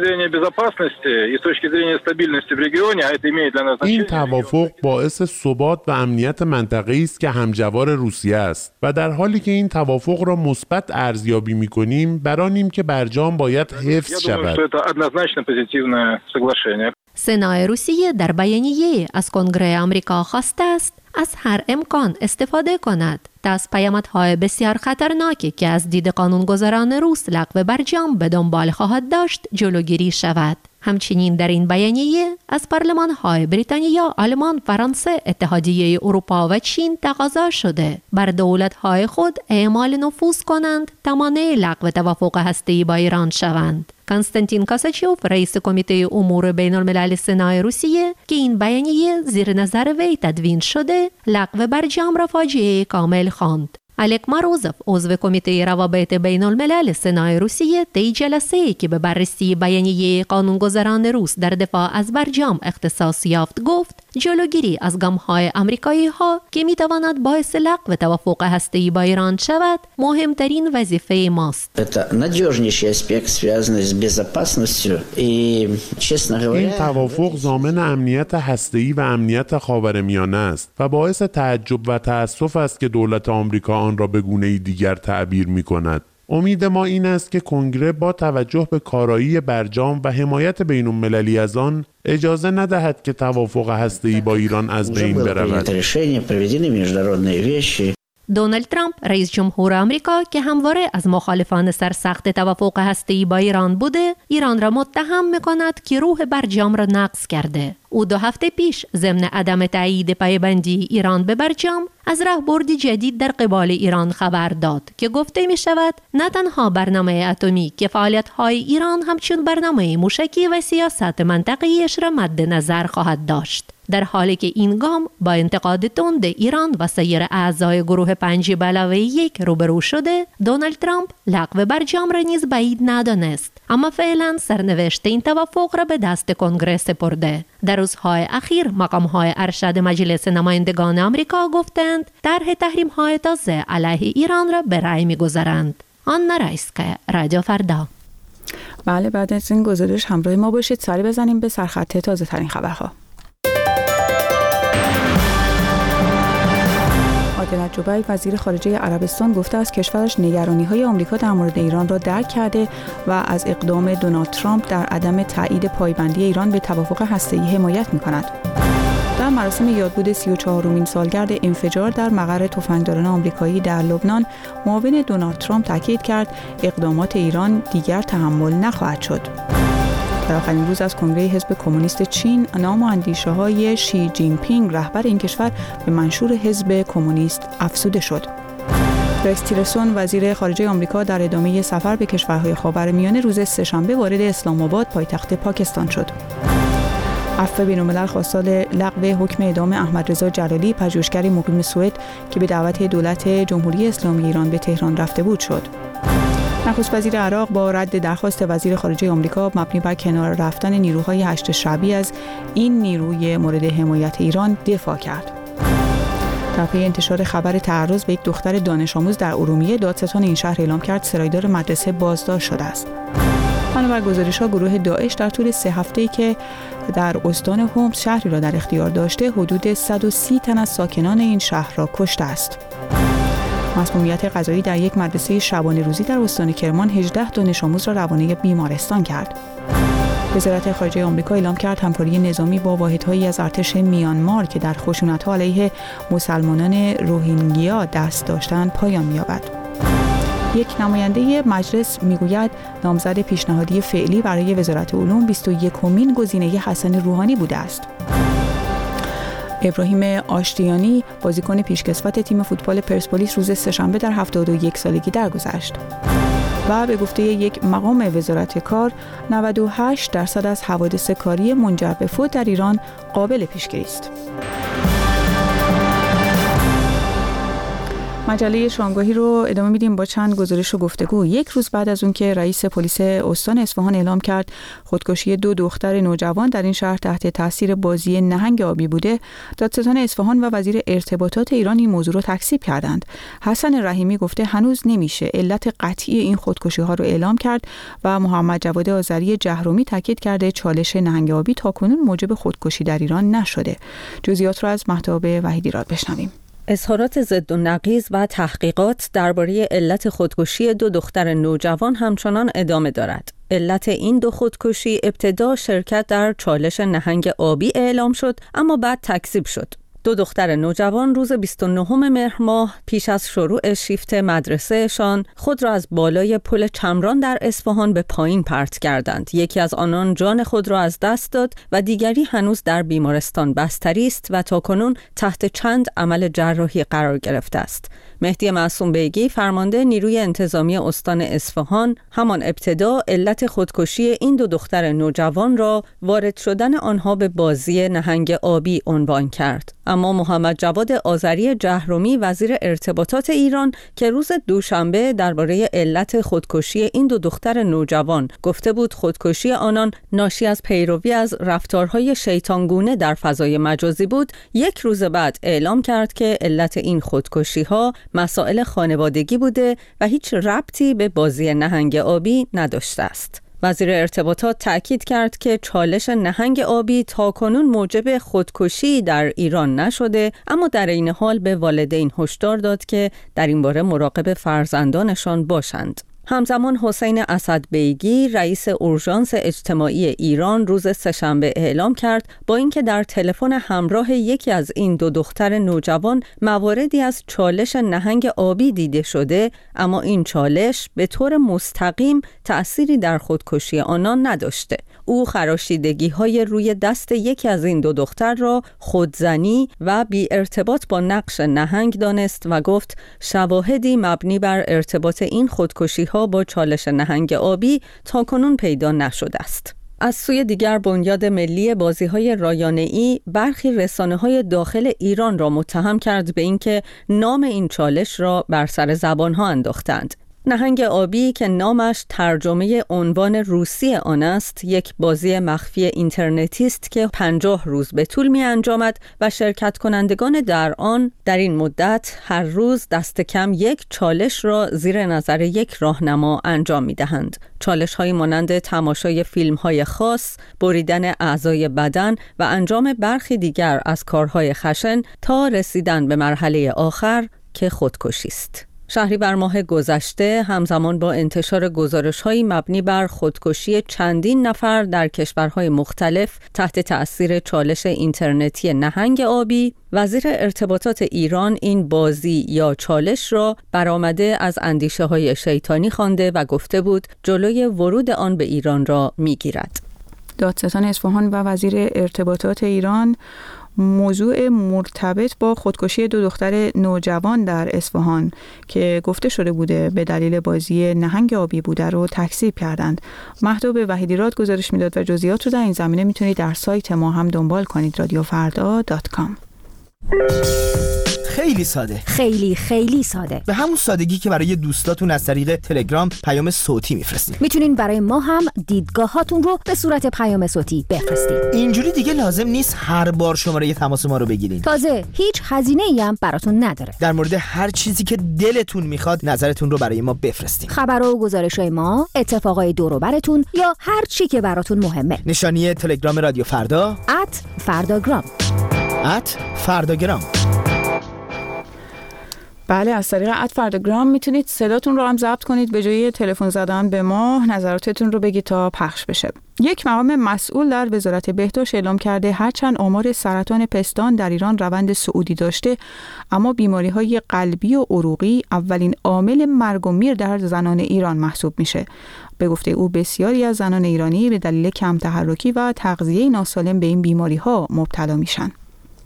[SPEAKER 17] این توافق باعث ثبات و امنیت منطقه‌ای است که همجوار روسیه است و در حالی که این توافق را مثبت ارزیابی می‌کنیم برانیم که برجام باید حفظ شود.
[SPEAKER 16] سنای روسیه در بیانیه از کنگره آمریکا خواسته است از هر امکان استفاده کند تا از پیامدهای بسیار خطرناکی که از دید قانونگذاران روس لغو برجام به دنبال خواهد داشت جلوگیری شود. همچنین در این بیانیه از پارلمان‌های بریتانیا، آلمان، فرانسه، اتحادیه اروپا و چین تقاضا شده بر دولت‌های خود اعمال نفوذ کنند تا مانع لغو توافق هسته‌ای با ایران شوند. کنستانتین کاساچوف رئیس کمیته امور بین الملل سنای روسیه که این بیانیه زیر نظر وی تدوین شده لغو برجام را فاجعه کامل خواند. الک ماروزوف عضو کمیته روابط بین الملل سنای روسیه طی جلسه‌ای که به بررسی بیانیه قانونگذاران روس در دفاع از برجام اختصاص یافت گفت جلوگیری از گام‌های آمریکایی‌ها که می‌تواند باعث لغو توافق هسته‌ای با ایران شود مهمترین وظیفه ماست.
[SPEAKER 17] این توافق ضامن امنیت هسته‌ای و امنیت خاورمیانه است و باعث تعجب و تأسف است که دولت آمریکا آن را به گونه‌ای دیگر تعبیر می‌کند. امید ما این است که کنگره با توجه به کارایی برجام و حمایت بین‌المللی از آن اجازه ندهد که توافق هسته‌ای با ایران از بین برود.
[SPEAKER 16] دونالد ترامپ رئیس جمهور آمریکا که همواره از مخالفان سرسخت توافق هسته‌ای با ایران بوده، ایران را متهم می‌کند که روح برجام را نقض کرده. او 2 هفته پیش ضمن عدم تایید پایبندی ایران به برجام از راهبردی جدید در قبال ایران خبر داد که گفته می شود نه تنها برنامه اتمی که فعالیت‌های ایران همچون برنامه موشکی و سیاست منطقه‌ایش را مد نظر خواهد داشت. در حالی که این گام با انتقاد تند ایران و سایر اعضای گروه 5+1 روبرو شده، دونالد ترامپ لغو برجام را نیز بعید ندانست، اما فعلا سرنوشت این توافق را به دست کنگره سپرده. در روزهای اخیر مقام‌های ارشد مجلس نمایندگان آمریکا گفتند طرح تحریم‌های تازه علیه ایران را به رأی می‌گذارند. آنا رایسکا، رادیو فردا.
[SPEAKER 1] بله، بعد از این گزارش همراه ما باشید. سری بزنیم به سرخط تازه ترین خبرها. عادل جبیر وزیر خارجه عربستان گفته است کشورش نگرانی‌های آمریکا در مورد ایران را درک کرده و از اقدام دونالد ترامپ در عدم تایید پایبندی ایران به توافق هسته‌ای حمایت می‌کند. در مراسم یادبود 34مین سالگرد انفجار در مقر تفنگداران آمریکایی در لبنان، معاون دونالد ترامپ تاکید کرد اقدامات ایران دیگر تحمل نخواهد شد. در آخرین روز از کنگره حزب کمونیست چین، نام و اندیشه‌های شی جین پینگ رهبر این کشور به منشور حزب کمونیست افزوده شد. رکس تیلرسون وزیر خارجه آمریکا در ادامه سفر به کشورهای خاورمیانه روز سه‌شنبه وارد اسلام آباد پایتخت پاکستان شد. عفو بین‌الملل خواستار لغو حکم اعدام احمد رضا جلالی، پژوهشگری مقیم سوئد که به دعوت دولت جمهوری اسلامی ایران به تهران رفته بود شد. نخست وزیر عراق با رد درخواست وزیر خارجه آمریکا مبنی بر کنار رفتن نیروهای هشت شعبی از این نیروی مورد حمایت ایران دفاع کرد. در پی انتشار خبر تعرض به یک دختر دانش آموز در ارومیه، دادستان این شهر اعلام کرد سرایدار مدرسه بازداشت شده است. بنابر گزارش‌ها گروه داعش در طول 3 هفته‌ای که در استان حمص شهری را در اختیار داشته، حدود 130 تن از ساکنان این شهر را کشته است. مسمومیت غذایی در یک مدرسه شبانه روزی در استان کرمان 18 دانش آموز را روانه بیمارستان کرد. وزارت خارجه آمریکا اعلام کرد همکاری نظامی با واحدهایی از ارتش میانمار که در خشونت‌ها علیه مسلمانان روهینگیا دست داشتند پایان می‌یابد. یک نماینده مجلس میگوید نامزد پیشنهادی فعلی برای وزارت علوم 21مین گزینه حسن روحانی بوده است. ابراهیم آشتیانی بازیکن پیشکسوت تیم فوتبال پرسپولیس روز سه‌شنبه در 71 سالگی درگذشت. و به گفته یک مقام وزارت کار 98% از حوادث کاری منجر به فوت در ایران قابل پیشگیری است. مجله شامگاهی رو ادامه میدیم با چند گزارش و گفتگو. یک روز بعد از اون که رئیس پلیس استان اصفهان اعلام کرد خودکشی 2 دختر نوجوان در این شهر تحت تاثیر بازی نهنگ آبی بوده، دادستان اصفهان و وزیر ارتباطات ایران این موضوع رو تکذیب کردند. حسن رحیمی گفته هنوز نمیشه علت قطعی این خودکشی ها رو اعلام کرد و محمد جواد آذری جهرومی تاکید کرده چالش نهنگ آبی تاکنون موجب خودکشی در ایران نشده. جزئیات رو از مهتاب وحیدیراد بشنویم.
[SPEAKER 18] اظهارات ضد و نقیض و تحقیقات درباره علت خودکشی 2 دختر نوجوان همچنان ادامه دارد. علت این 2 خودکشی ابتدا شرکت در چالش نهنگ آبی اعلام شد، اما بعد تکذیب شد. 2 دختر نوجوان روز 29 مهر ماه پیش از شروع شیفت مدرسهشان خود را از بالای پل چمران در اصفهان به پایین پرت کردند. یکی از آنان جان خود را از دست داد و دیگری هنوز در بیمارستان بستری است و تاکنون تحت چند عمل جراحی قرار گرفته است. مهدی معصوم بیگی فرمانده نیروی انتظامی استان اصفهان همان ابتدا علت خودکشی این 2 دختر نوجوان را وارد شدن آنها به بازی نهنگ آبی عنوان کرد. اما محمد جواد آذری جهرومی وزیر ارتباطات ایران که روز دوشنبه درباره علت خودکشی این 2 دختر نوجوان گفته بود خودکشی آنان ناشی از پیروی از رفتارهای شیطانگونه در فضای مجازی بود، یک روز بعد اعلام کرد که علت این خودکشی‌ها مسائل خانوادگی بوده و هیچ ربطی به بازی نهنگ آبی نداشته است. وزیر ارتباطات تأکید کرد که چالش نهنگ آبی تاکنون موجب خودکشی در ایران نشده، اما در این حال به والدین هشدار داد که در این باره مراقب فرزندانشان باشند. همزمان حسین اسدبیگی رئیس اورژانس اجتماعی ایران روز سه‌شنبه اعلام کرد با اینکه در تلفن همراه یکی از این 2 دختر نوجوان مواردی از چالش نهنگ آبی دیده شده، اما این چالش به طور مستقیم تأثیری در خودکشی آنان نداشته. او خراشیدگی‌های روی دست یکی از این 2 دختر را خودزنی و بی ارتباط با نقش نهنگ دانست و گفت شواهدی مبنی بر ارتباط این خودکشی‌ها با چالش نهنگ آبی تاکنون پیدا نشده است. از سوی دیگر بنیاد ملی بازی‌های رایانه‌ای برخی رسانه‌های داخل ایران را متهم کرد به اینکه نام این چالش را بر سر زبان‌ها انداختند. نهنگ آبی که نامش ترجمه عنوان روسی آن است، یک بازی مخفی اینترنتی است که 50 روز به طول می انجامد و شرکت کنندگان در آن در این مدت هر روز دست کم یک چالش را زیر نظر یک راهنما انجام می دهند. چالش های مانند تماشای فیلم های خاص، بریدن اعضای بدن و انجام برخی دیگر از کارهای خشن تا رسیدن به مرحله آخر که خودکشی است. شهریور ماه گذشته همزمان با انتشار گزارش‌های مبنی بر خودکشی چندین نفر در کشورهای مختلف تحت تأثیر چالش اینترنتی نهنگ آبی، وزیر ارتباطات ایران این بازی یا چالش را برآمده از اندیشه‌های شیطانی خوانده و گفته بود جلوی ورود آن به ایران را می‌گیرد.
[SPEAKER 1] دادستان اصفهان و وزیر ارتباطات ایران موضوع مرتبط با خودکشی 2 دختر نوجوان در اصفهان که گفته شده بوده به دلیل بازی نهنگ آبی بوده رو تکذیب کردند. مهتاب وحیدیراد گزارش میداد و جزئیات رو در این زمینه میتونید در سایت ما هم دنبال کنید radiofarda.com.
[SPEAKER 19] خیلی ساده،
[SPEAKER 20] خیلی ساده،
[SPEAKER 19] به همون سادگی که برای دوستاتون از طریق تلگرام پیام صوتی میفرستید.
[SPEAKER 20] میتونین برای ما هم دیدگاهاتون رو به صورت پیام صوتی بفرستید.
[SPEAKER 19] اینجوری دیگه لازم نیست هر بار شماره تماس ما رو بگیرین.
[SPEAKER 20] تازه هیچ هزینه‌ای هم براتون نداره.
[SPEAKER 19] در مورد هر چیزی که دلتون میخواد نظرتون رو برای ما بفرستید.
[SPEAKER 20] خبرها و گزارش‌های ما، اتفاقای دور و براتون یا هر چی که براتون مهمه.
[SPEAKER 19] نشانی تلگرام رادیو فردا
[SPEAKER 20] @فرdagram.
[SPEAKER 19] @فرdagram.
[SPEAKER 1] بله، از طریق @فرداگرام میتونید صداتون رو هم ضبط کنید، به جای تلفن زدن به ما نظراتتون رو بگید تا پخش بشه. یک مقام مسئول در وزارت بهداشت اعلام کرده هرچند آمار سرطان پستان در ایران روند صعودی داشته، اما بیماری‌های قلبی و عروقی اولین عامل مرگ و میر در زنان ایران محسوب میشه. به گفته او بسیاری از زنان ایرانی به دلیل کم تحرکی و تغذیه ناسالم به این بیماری‌ها مبتلا میشن.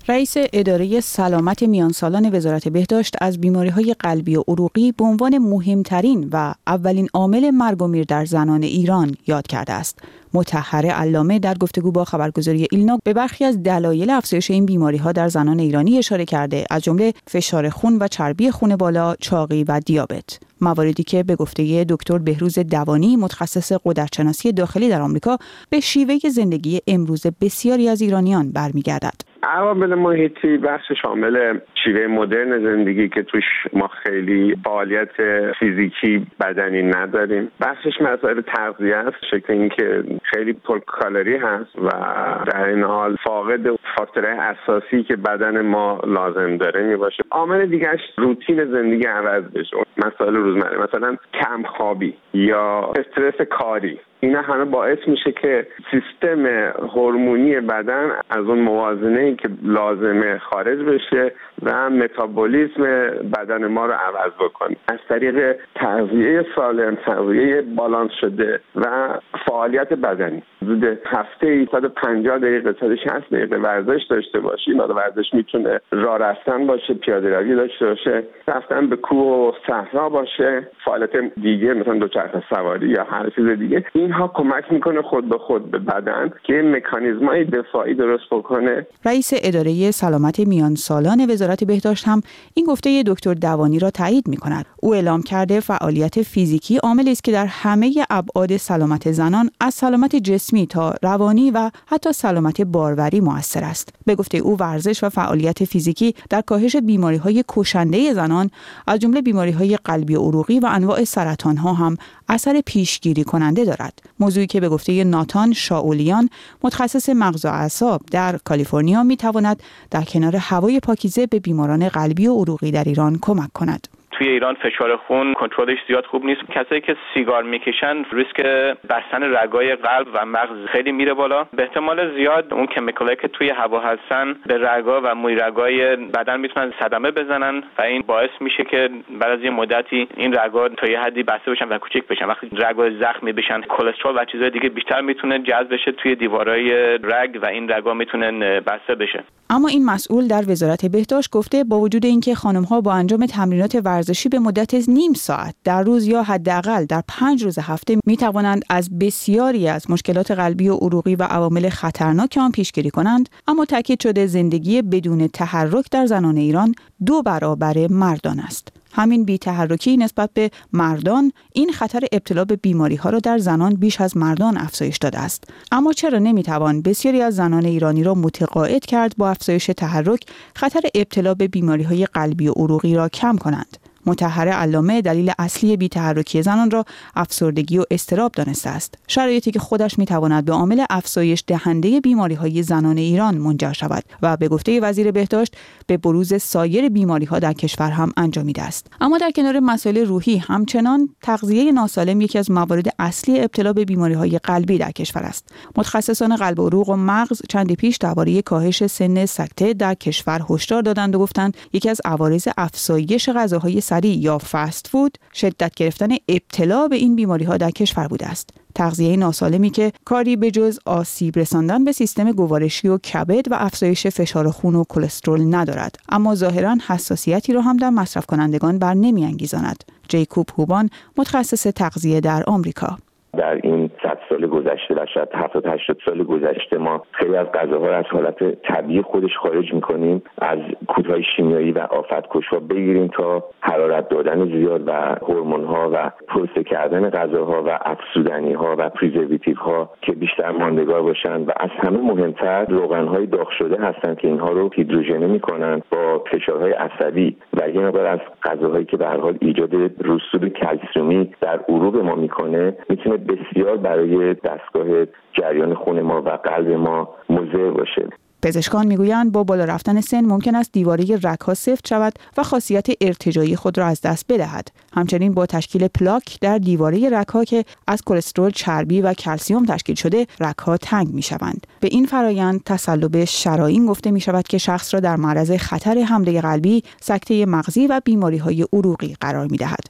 [SPEAKER 1] رئیس اداره سلامت میانسالان وزارت بهداشت از بیماری‌های قلبی و عروقی به عنوان مهمترین و اولین عامل مرگ و میر در زنان ایران یاد کرده است. مطهر علامه در گفتگو با خبرگزاری ایلنا به برخی از دلایل افزایش این بیماری‌ها در زنان ایرانی اشاره کرده، از جمله فشار خون و چربی خون بالا، چاقی و دیابت. مواردی که به گفته دکتر بهروز دوانی متخصص غددشناسی داخلی در آمریکا به شیوه زندگی امروز بسیاری از ایرانیان برمیگردد.
[SPEAKER 21] عوامل محیطی بخش شامل شیوه مدرن زندگی که توش ما خیلی فعالیت فیزیکی بدنی نداریم، بخشش مسائل تغذیه است، شکل اینکه خیلی پر کالری هست و در این حال فاقد فاکتورهای اساسی که بدن ما لازم داره میباشه. عامل دیگه‌اش روتین زندگی عوض بشه، مسائل روزمره، مثلا کم خوابی یا استرس کاری. اینا همه باعث میشه که سیستم هورمونی بدن از اون موازنه‌ای که لازمه خارج بشه و متابولیسم بدن ما رو عوض بکنه. از طریق تغذیه سالم، تغذیه بالانس شده و فعالیت بدنی، حدود هفته 150 دقیقه تا 60 دقیقه ورزش داشته باشیم. ورزش میتونه راه رفتن باشه، پیاده روی داشته باشه، رفتن به کوه و صحرا باشه، فعالیت دیگه مثلا دوچرخه سواری یا هر چیز دیگه. اینها کمک میکنه خود به خود به بدن که مکانیزمای دفاعی درست بکنه.
[SPEAKER 1] رئیس اداره سلامت میان سالان وزارت بهداشت هم این گفته دکتر دوانی را تایید میکند. او اعلام کرده فعالیت فیزیکی عاملی است که در همه ابعاد سلامت زنان، از سلامت جسمی تا روانی و حتی سلامت باروری مؤثر است. به گفته او ورزش و فعالیت فیزیکی در کاهش بیماری‌های کشنده زنان از جمله بیماری‌های قلبی و عروقی و انواع سرطان‌ها هم اثر پیشگیری کننده دارد. موضوعی که به گفته ناتان شاولیان متخصص مغز و اعصاب در کالیفرنیا می‌تواند در کنار هوای پاکیزه به بیماران قلبی و عروقی در ایران کمک کند.
[SPEAKER 22] توی ایران فشار خون کنترلش زیاد خوب نیست. کسایی که سیگار میکشن ریسک بستن رگای قلب و مغز خیلی میره بالا. به احتمال زیاد اون کمیکالایی که توی هوا هستن به رگا و موی رگای بدن میتونن صدمه بزنن و این باعث میشه که بعد از یه مدتی این رگا تا یه حدی بسته بشن و کوچیک بشن. وقتی رگا زخمی بشن، کلسترول و چیزهای دیگه بیشتر میتونه جذب بشه توی دیوارای رگ و این رگا میتونه بسته بشه.
[SPEAKER 1] اما این مسئول در وزارت بهداشت گفته با وجود اینکه خانم‌ها با انجام تمرینات ورزشی به مدت نیم ساعت در روز یا حداقل در 5 روز هفته می‌توانند از بسیاری از مشکلات قلبی و عروقی و عوامل خطرناک آن پیشگیری کنند، اما تاکید شده زندگی بدون تحرک در زنان ایران 2 برابر مردان است. همین بی‌تحرکی نسبت به مردان این خطر ابتلا به بیماری‌ها را در زنان بیش از مردان افزایش داده است. اما چرا نمی‌توان بسیاری از زنان ایرانی را متقاعد کرد با افزایش تحرک خطر ابتلا به بیماری‌های قلبی و عروقی را کم کنند؟ مطهر علامه دلیل اصلی بی‌تحرکی زنان را افسردگی و اضطراب دانسته است، شرایطی که خودش می‌تواند به عامل افزایش دهنده بیماری‌های زنان ایران منجر شود و به گفته وزیر بهداشت به بروز سایر بیماری‌ها در کشور هم انجامیده است. اما در کنار مسائل روحی همچنان تغذیه ناسالم یکی از موارد اصلی ابتلا به بیماری‌های قلبی در کشور است. متخصصان قلب و عروق و مغز چندی پیش درباره کاهش سن سکته در کشور هشدار دادند و گفتند یکی از عوارض افزایش غذاهای سریع یا فست فود شدت گرفتن ابتلا به این بیماری‌ها در کشور بوده است. تغذیه ناسالمی که کاری به جز آسیب رساندن به سیستم گوارشی و کبد و افزایش فشار خون و کلسترول ندارد، اما ظاهراً حساسیتی را هم در مصرف کنندگان بر نمی‌انگیزاند. جیکوب هوبان متخصص تغذیه در آمریکا:
[SPEAKER 23] در این 100 سال گذشته و شاید 70-80 سال گذشته ما خیلی از غذاها رو از حالت طبیعی خودش خارج می‌کنیم، از کودهای شیمیایی و آفت‌کش‌ها بگیریم تا حرارت دادن زیاد و هورمون‌ها و پروسه کردن غذاها و افزودنی‌ها و پریزرواتیوها که بیشتر ماندگار باشن و از همه مهمتر روغن‌های داغ شده هستن که اینها رو هیدروژنه می‌کنن با فشارهای عصبی و یه مقدار از غذاهایی که به هر حال ایجاد رسوب کلسیومی در عروق ما می‌کنه می‌تونه بسیار برای دستگاه جریان خون ما و قلب ما مضر باشه.
[SPEAKER 1] پزشکان میگویند با بالا رفتن سن ممکن است دیواره رگ‌ها سفت شود و خاصیت ارتجاعی خود را از دست بدهد. همچنین با تشکیل پلاک در دیواره رگ‌ها که از کلسترول، چربی و کلسیم تشکیل شده، رگ‌ها تنگ می‌شوند. به این فرایند تصلب شرائین گفته می‌شود که شخص را در معرض خطر حمله قلبی، سکته مغزی و بیماری‌های عروقی قرار می‌دهد.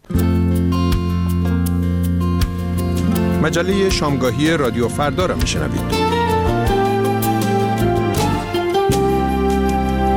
[SPEAKER 15] مجله شامگاهی رادیو فردا را میشنوید.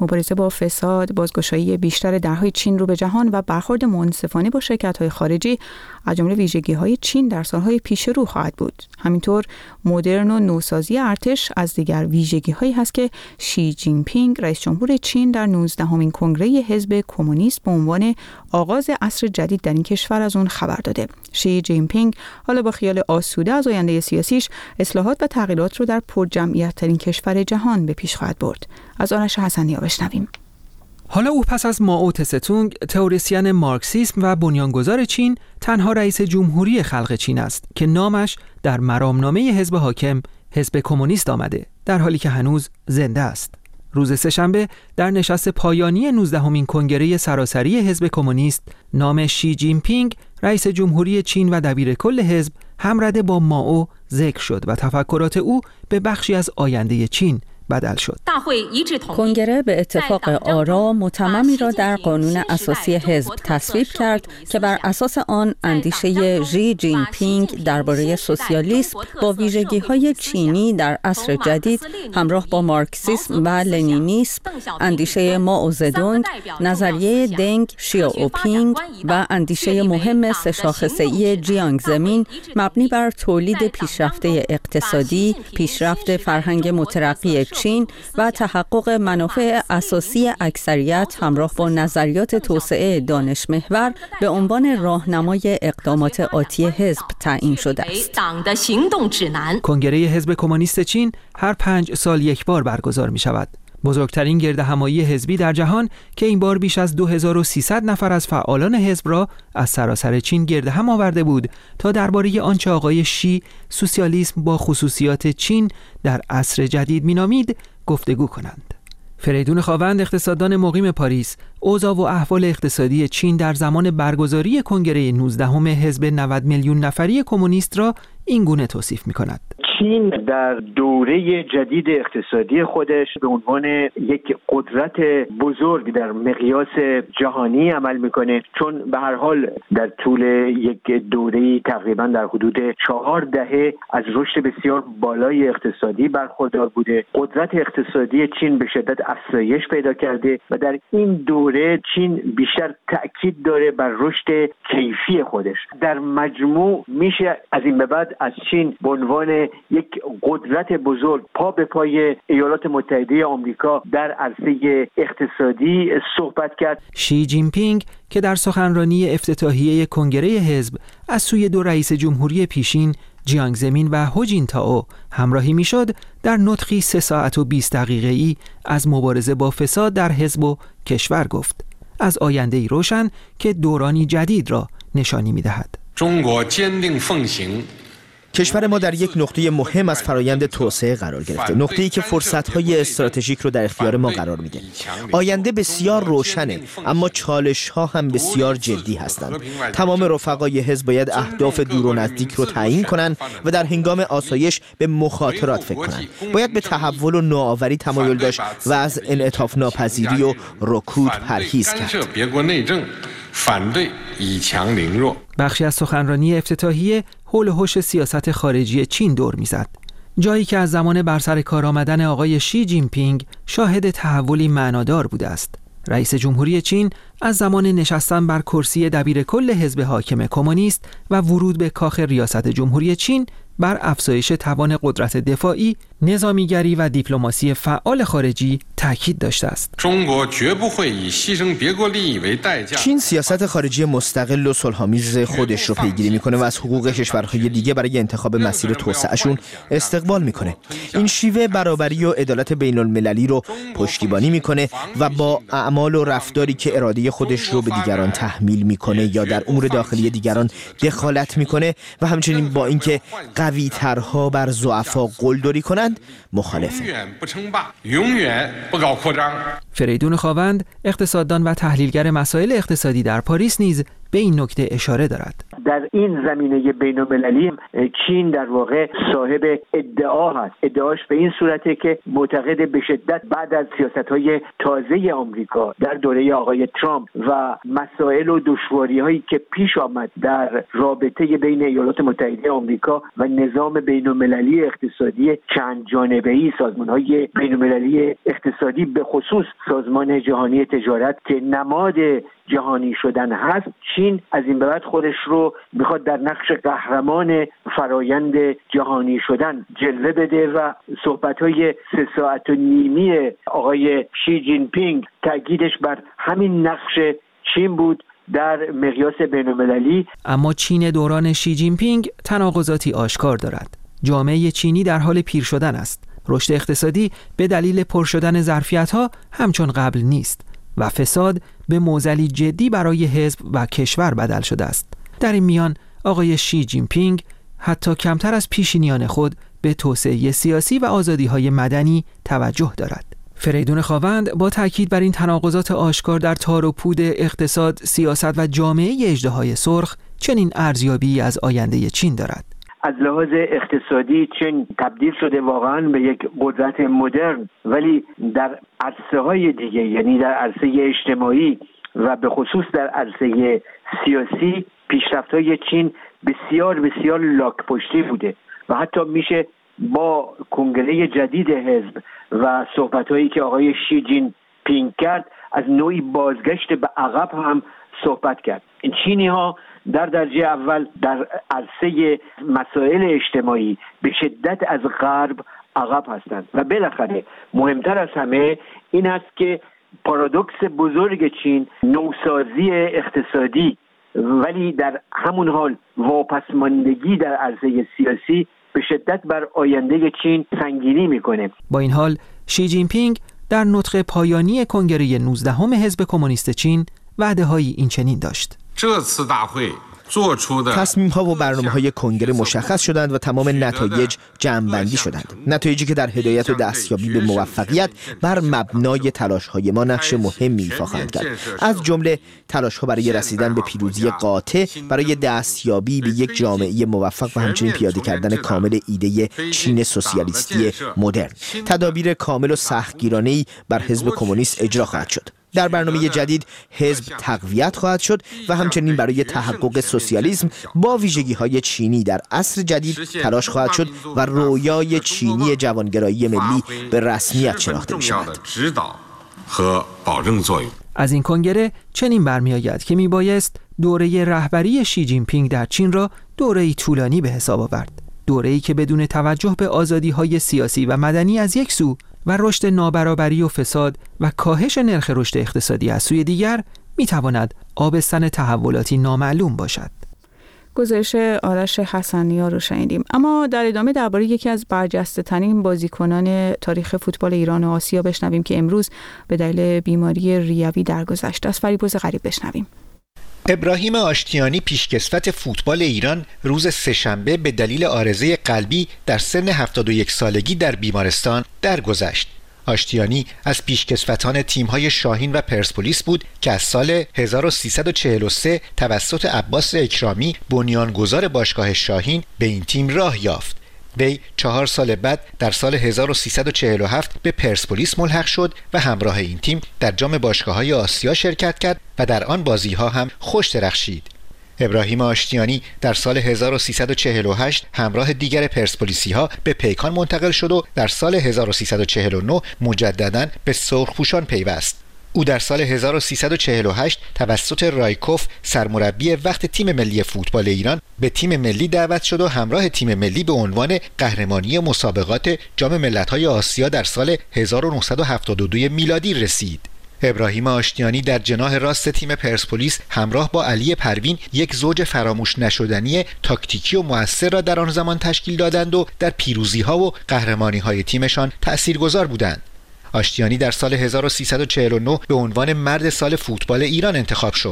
[SPEAKER 1] مبارزه با فساد، بازگشایی بیشتر درهای چین رو به جهان و برخورد منصفانه با شرکت‌های خارجی از جمله ویژگی‌های چین در سالهای پیش رو خواهد بود. همینطور مدرن و نوسازی ارتش از دیگر ویژگی‌هایی هست که شی جین پینگ رئیس جمهور چین در 19مین کنگره حزب کمونیست به عنوان آغاز عصر جدید در این کشور از اون خبر داده. شی جین پینگ حالا با خیال آسوده از آینده سیاسیش اصلاحات و تغییرات رو در پرجمعیت‌ترین کشور جهان به پیش خواهد برد. از آرش حسنی بشنویم.
[SPEAKER 2] حالا او پس از مائو تسه-تونگ، تئوریسین مارکسیسم و بنیانگذار چین، تنها رئیس جمهوری خلق چین است که نامش در مرامنامه حزب حاکم حزب کمونیست آمده، در حالی که هنوز زنده است. روز سه‌شنبه در نشست پایانی 19مین کنگره سراسری حزب کمونیست، نام شی جین پینگ رئیس جمهوری چین و دبیرکل حزب همرده با مائو ذکر شد و تفکرات او به بخشی از آینده چین بدل شد.
[SPEAKER 18] کنگره به اتفاق آرا متممی را در قانون اساسی حزب تصویب کرد که بر اساس آن اندیشه ژی جین پینگ درباره سوسیالیسم با ویژگی‌های چینی در عصر جدید همراه با مارکسیسم و لنینیسم، اندیشه مائو زدونگ، نظریه دنگ شیائوپینگ و اندیشه مهم سه‌شاخصه‌ای جیانگ زمین مبنی بر تولید پیشرفته اقتصادی، پیشرفت فرهنگ مترقی چین و تحقق منافع اساسی اکثریت همراه با نظریات توسعه دانش محور به عنوان راهنمای اقدامات آتی حزب تعیین شده است.
[SPEAKER 2] کنگره حزب کمونیست چین هر 5 سال یک بار برگزار می شود. بزرگترین گردهمایی حزبی در جهان که این بار بیش از 2300 نفر از فعالان حزب را از سراسر چین گرد هم آورده بود تا درباره آنچه آقای شی سوسیالیسم با خصوصیات چین در عصر جدید مینامید گفتگو کنند. فریدون خاوند، اقتصاددان مقیم پاریس، اوضاع و احوال اقتصادی چین در زمان برگزاری کنگره 19 حزب 90 میلیون نفری کمونیست را این گونه توصیف می‌کند.
[SPEAKER 6] چین در دوره جدید اقتصادی خودش به عنوان یک قدرت بزرگ در مقیاس جهانی عمل میکنه، چون به هر حال در طول یک دوره تقریبا در حدود 4 دهه از رشد بسیار بالای اقتصادی برخوردار بوده. قدرت اقتصادی چین به شدت افزایش پیدا کرده و در این دوره چین بیشتر تأکید داره بر رشد کیفی خودش. در مجموع میشه از این به بعد از چین به عنوان یک قدرت بزرگ پا به پای ایالات متحده آمریکا در عرصه اقتصادی صحبت کرد.
[SPEAKER 2] شی جین پینگ که در سخنرانی افتتاحیه کنگره حزب از سوی 2 رئیس جمهوری پیشین جیانگ زمین و هو جین تائو همراهی میشد، در نطقی 3 ساعت و 20 دقیقه‌ای از مبارزه با فساد در حزب و کشور گفت، از آینده‌ای روشن که دورانی جدید را نشانی می‌دهد.
[SPEAKER 19] کشور ما در یک نقطه مهم از فرایند توسعه قرار گرفته، نقطه‌ای که فرصت‌های استراتژیک رو در اختیار ما قرار میده. آینده بسیار روشنه، اما چالش‌ها هم بسیار جدی هستند. تمام رفقای حزب باید اهداف دور و نزدیک رو تعیین کنن و در هنگام آسایش به مخاطرات فکر کنن. باید به تحول و نوآوری تمایل داشت و از انعطاف ناپذیری و رکود پرهیز کرد.
[SPEAKER 2] بخشی از سخنرانی افتتاحیه حول و حوش سیاست خارجی چین دور میزد، جایی که از زمان بر سر کار آمدن آقای شی جین پینگ شاهد تحولی معنادار بوده است. رئیس جمهوری چین از زمان نشستن بر کرسی دبیرکل حزب حاکم کمونیست و ورود به کاخ ریاست جمهوری چین بر افزایش توان قدرت دفاعی، نظامیگری و دیپلماسی فعال خارجی تاکید داشته است.
[SPEAKER 19] چین سیاست خارجی مستقل و صلح‌آمیز خودش رو پیگیری میکنه و از حقوق کشورهای دیگه برای انتخاب مسیر توسعه‌شون استقبال میکنه. این شیوه برابری و عدالت بین المللی رو پشتیبانی میکنه و با اعمال و رفتاری که اراده خودش رو به دیگران تحمیل میکنه یا در امور داخلی دیگران دخالت میکنه و همچنین با اینکه قوی‌ترها بر ضعفا قلدری کنند مخالفه.
[SPEAKER 2] فریدون خاوند، اقتصاددان و تحلیلگر مسائل اقتصادی در پاریس نیز به این نکته اشاره دارد.
[SPEAKER 6] در این زمینه بین‌المللی چین در واقع صاحب ادعا هست. ادعاش به این صورته که معتقد به شدت بعد از سیاست‌های تازه آمریکا در دوره آقای ترامپ و مسائل و دشواری‌هایی که پیش آمد در رابطه بین ایالات متحده آمریکا و نظام بین‌المللی اقتصادی چند جانبه‌ای، سازمان‌های بین‌المللی اقتصادی به خصوص سازمان جهانی تجارت که نماد جهانی شدن هست، چین از این به بعد خودش رو میخواد در نقش قهرمان فرایند جهانی شدن جلوه بده و صحبت‌های 3 ساعت و نیمی آقای شی جین پینگ تاکیدش بر همین نقش چین بود در مقیاس بین‌المللی.
[SPEAKER 2] اما چین دوران شی جین پینگ تناقضاتی آشکار دارد. جامعه چینی در حال پیر شدن است. رشد اقتصادی به دلیل پر شدن ظرفیت‌ها همچون قبل نیست و فساد به معضلی جدی برای حزب و کشور بدل شده است. در این میان آقای شی جین پینگ حتی کمتر از پیشینیان خود به توسعه سیاسی و آزادی‌های مدنی توجه دارد. فریدون خاوند با تاکید بر این تناقضات آشکار در تار و پود اقتصاد، سیاست و جامعه اژدهای سرخ چنین ارزیابی از آینده چین دارد.
[SPEAKER 6] از لحاظ اقتصادی چین تبدیل شده واقعا به یک قدرت مدرن، ولی در عرصه‌های دیگه، یعنی در عرصه اجتماعی و به خصوص در عرصه سیاسی، پیشرفت‌های چین بسیار بسیار لاک‌پشتی بوده و حتی میشه با کنگره جدید حزب و صحبت‌هایی که آقای شی جین پینگ کرد از نوعی بازگشت به عقب هم صحبت کرد. این چینی‌ها در درجه اول در عرصه مسائل اجتماعی به شدت از غرب عقب هستند و بالاخره مهمتر از همه این است که پارادوکس بزرگ چین نوسازی اقتصادی، ولی در همون حال واپسماندگی در عرصه سیاسی به شدت بر آینده چین سنگینی میکنه.
[SPEAKER 2] با این حال شی جین پینگ در نطق پایانی کنگره 19 حزب کمونیست چین وعده‌هایی این چنین داشت.
[SPEAKER 19] تصمیم‌ها و برنامه‌های کنگره مشخص شدند و تمام نتایج جمع‌بندی شدند. نتایجی که در هدایت و دستیابی به موفقیت بر مبنای تلاش‌های ما نقش مهمی ایفا خواهند کرد. از جمله تلاش‌ها برای رسیدن به پیروزی قاطع برای دستیابی به یک جامعه موفق و همچنین پیاده کردن کامل ایده چین سوسیالیستی مدرن. تدابیر کامل و سختگیرانه‌ای بر حزب کمونیست اجرا خواهد شد. در برنامه جدید حزب تقویت خواهد شد و همچنین برای تحقق سوسیالیسم با ویژگی‌های چینی در عصر جدید تلاش خواهد شد و رویای چینی جوانگرایی ملی به رسمیت شناخته می‌شود.
[SPEAKER 2] از این کنگره چنین برمی‌آید که میبایست دوره رهبری شی جین پینگ در چین را دوره‌ای طولانی به حساب آورد. دوره‌ای که بدون توجه به آزادی‌های سیاسی و مدنی از یک سو و رشد نابرابری و فساد و کاهش نرخ رشد اقتصادی از سوی دیگر میتواند آبستن تحولاتی نامعلوم باشد.
[SPEAKER 1] گزارش آرش حسنیار رو شنیدیم. اما در ادامه درباره یکی از برجسته ترین بازیکنان تاریخ فوتبال ایران و آسیا بشنویم که امروز به دلیل بیماری ریوی درگذشت. از فریبرز غریب بشنویم.
[SPEAKER 3] ابراهیم آشتیانی پیشکسوت فوتبال ایران روز سه‌شنبه به دلیل عارضه قلبی در سن 71 سالگی در بیمارستان درگذشت. آشتیانی از پیشکسوتان تیم‌های شاهین و پرسپولیس بود که از سال 1343 توسط عباس اکرامی بنیانگذار باشگاه شاهین به این تیم راه یافت. وی 4 سال بعد در سال 1347 به پرسپولیس ملحق شد و همراه این تیم در جام باشگاه‌های آسیا شرکت کرد و در آن بازی‌ها هم خوش درخشید. ابراهیم آشتیانی در سال 1348 همراه دیگر پرسپولیسی‌ها به پیکان منتقل شد و در سال 1349 مجدداً به سرخپوشان پیوست. او در سال 1348 توسط رایکوف سرمربی وقت تیم ملی فوتبال ایران به تیم ملی دعوت شد و همراه تیم ملی به عنوان قهرمانی مسابقات جام ملت‌های آسیا در سال 1972 میلادی رسید. ابراهیم آشتیانی در جناح راست تیم پرسپولیس همراه با علی پروین یک زوج فراموش نشدنی تاکتیکی و مؤثر را در آن زمان تشکیل دادند و در پیروزی‌ها و قهرمانی‌های تیمشان تأثیرگذار بودند. آشتیانی در سال 1349 به عنوان مرد سال فوتبال ایران انتخاب شد.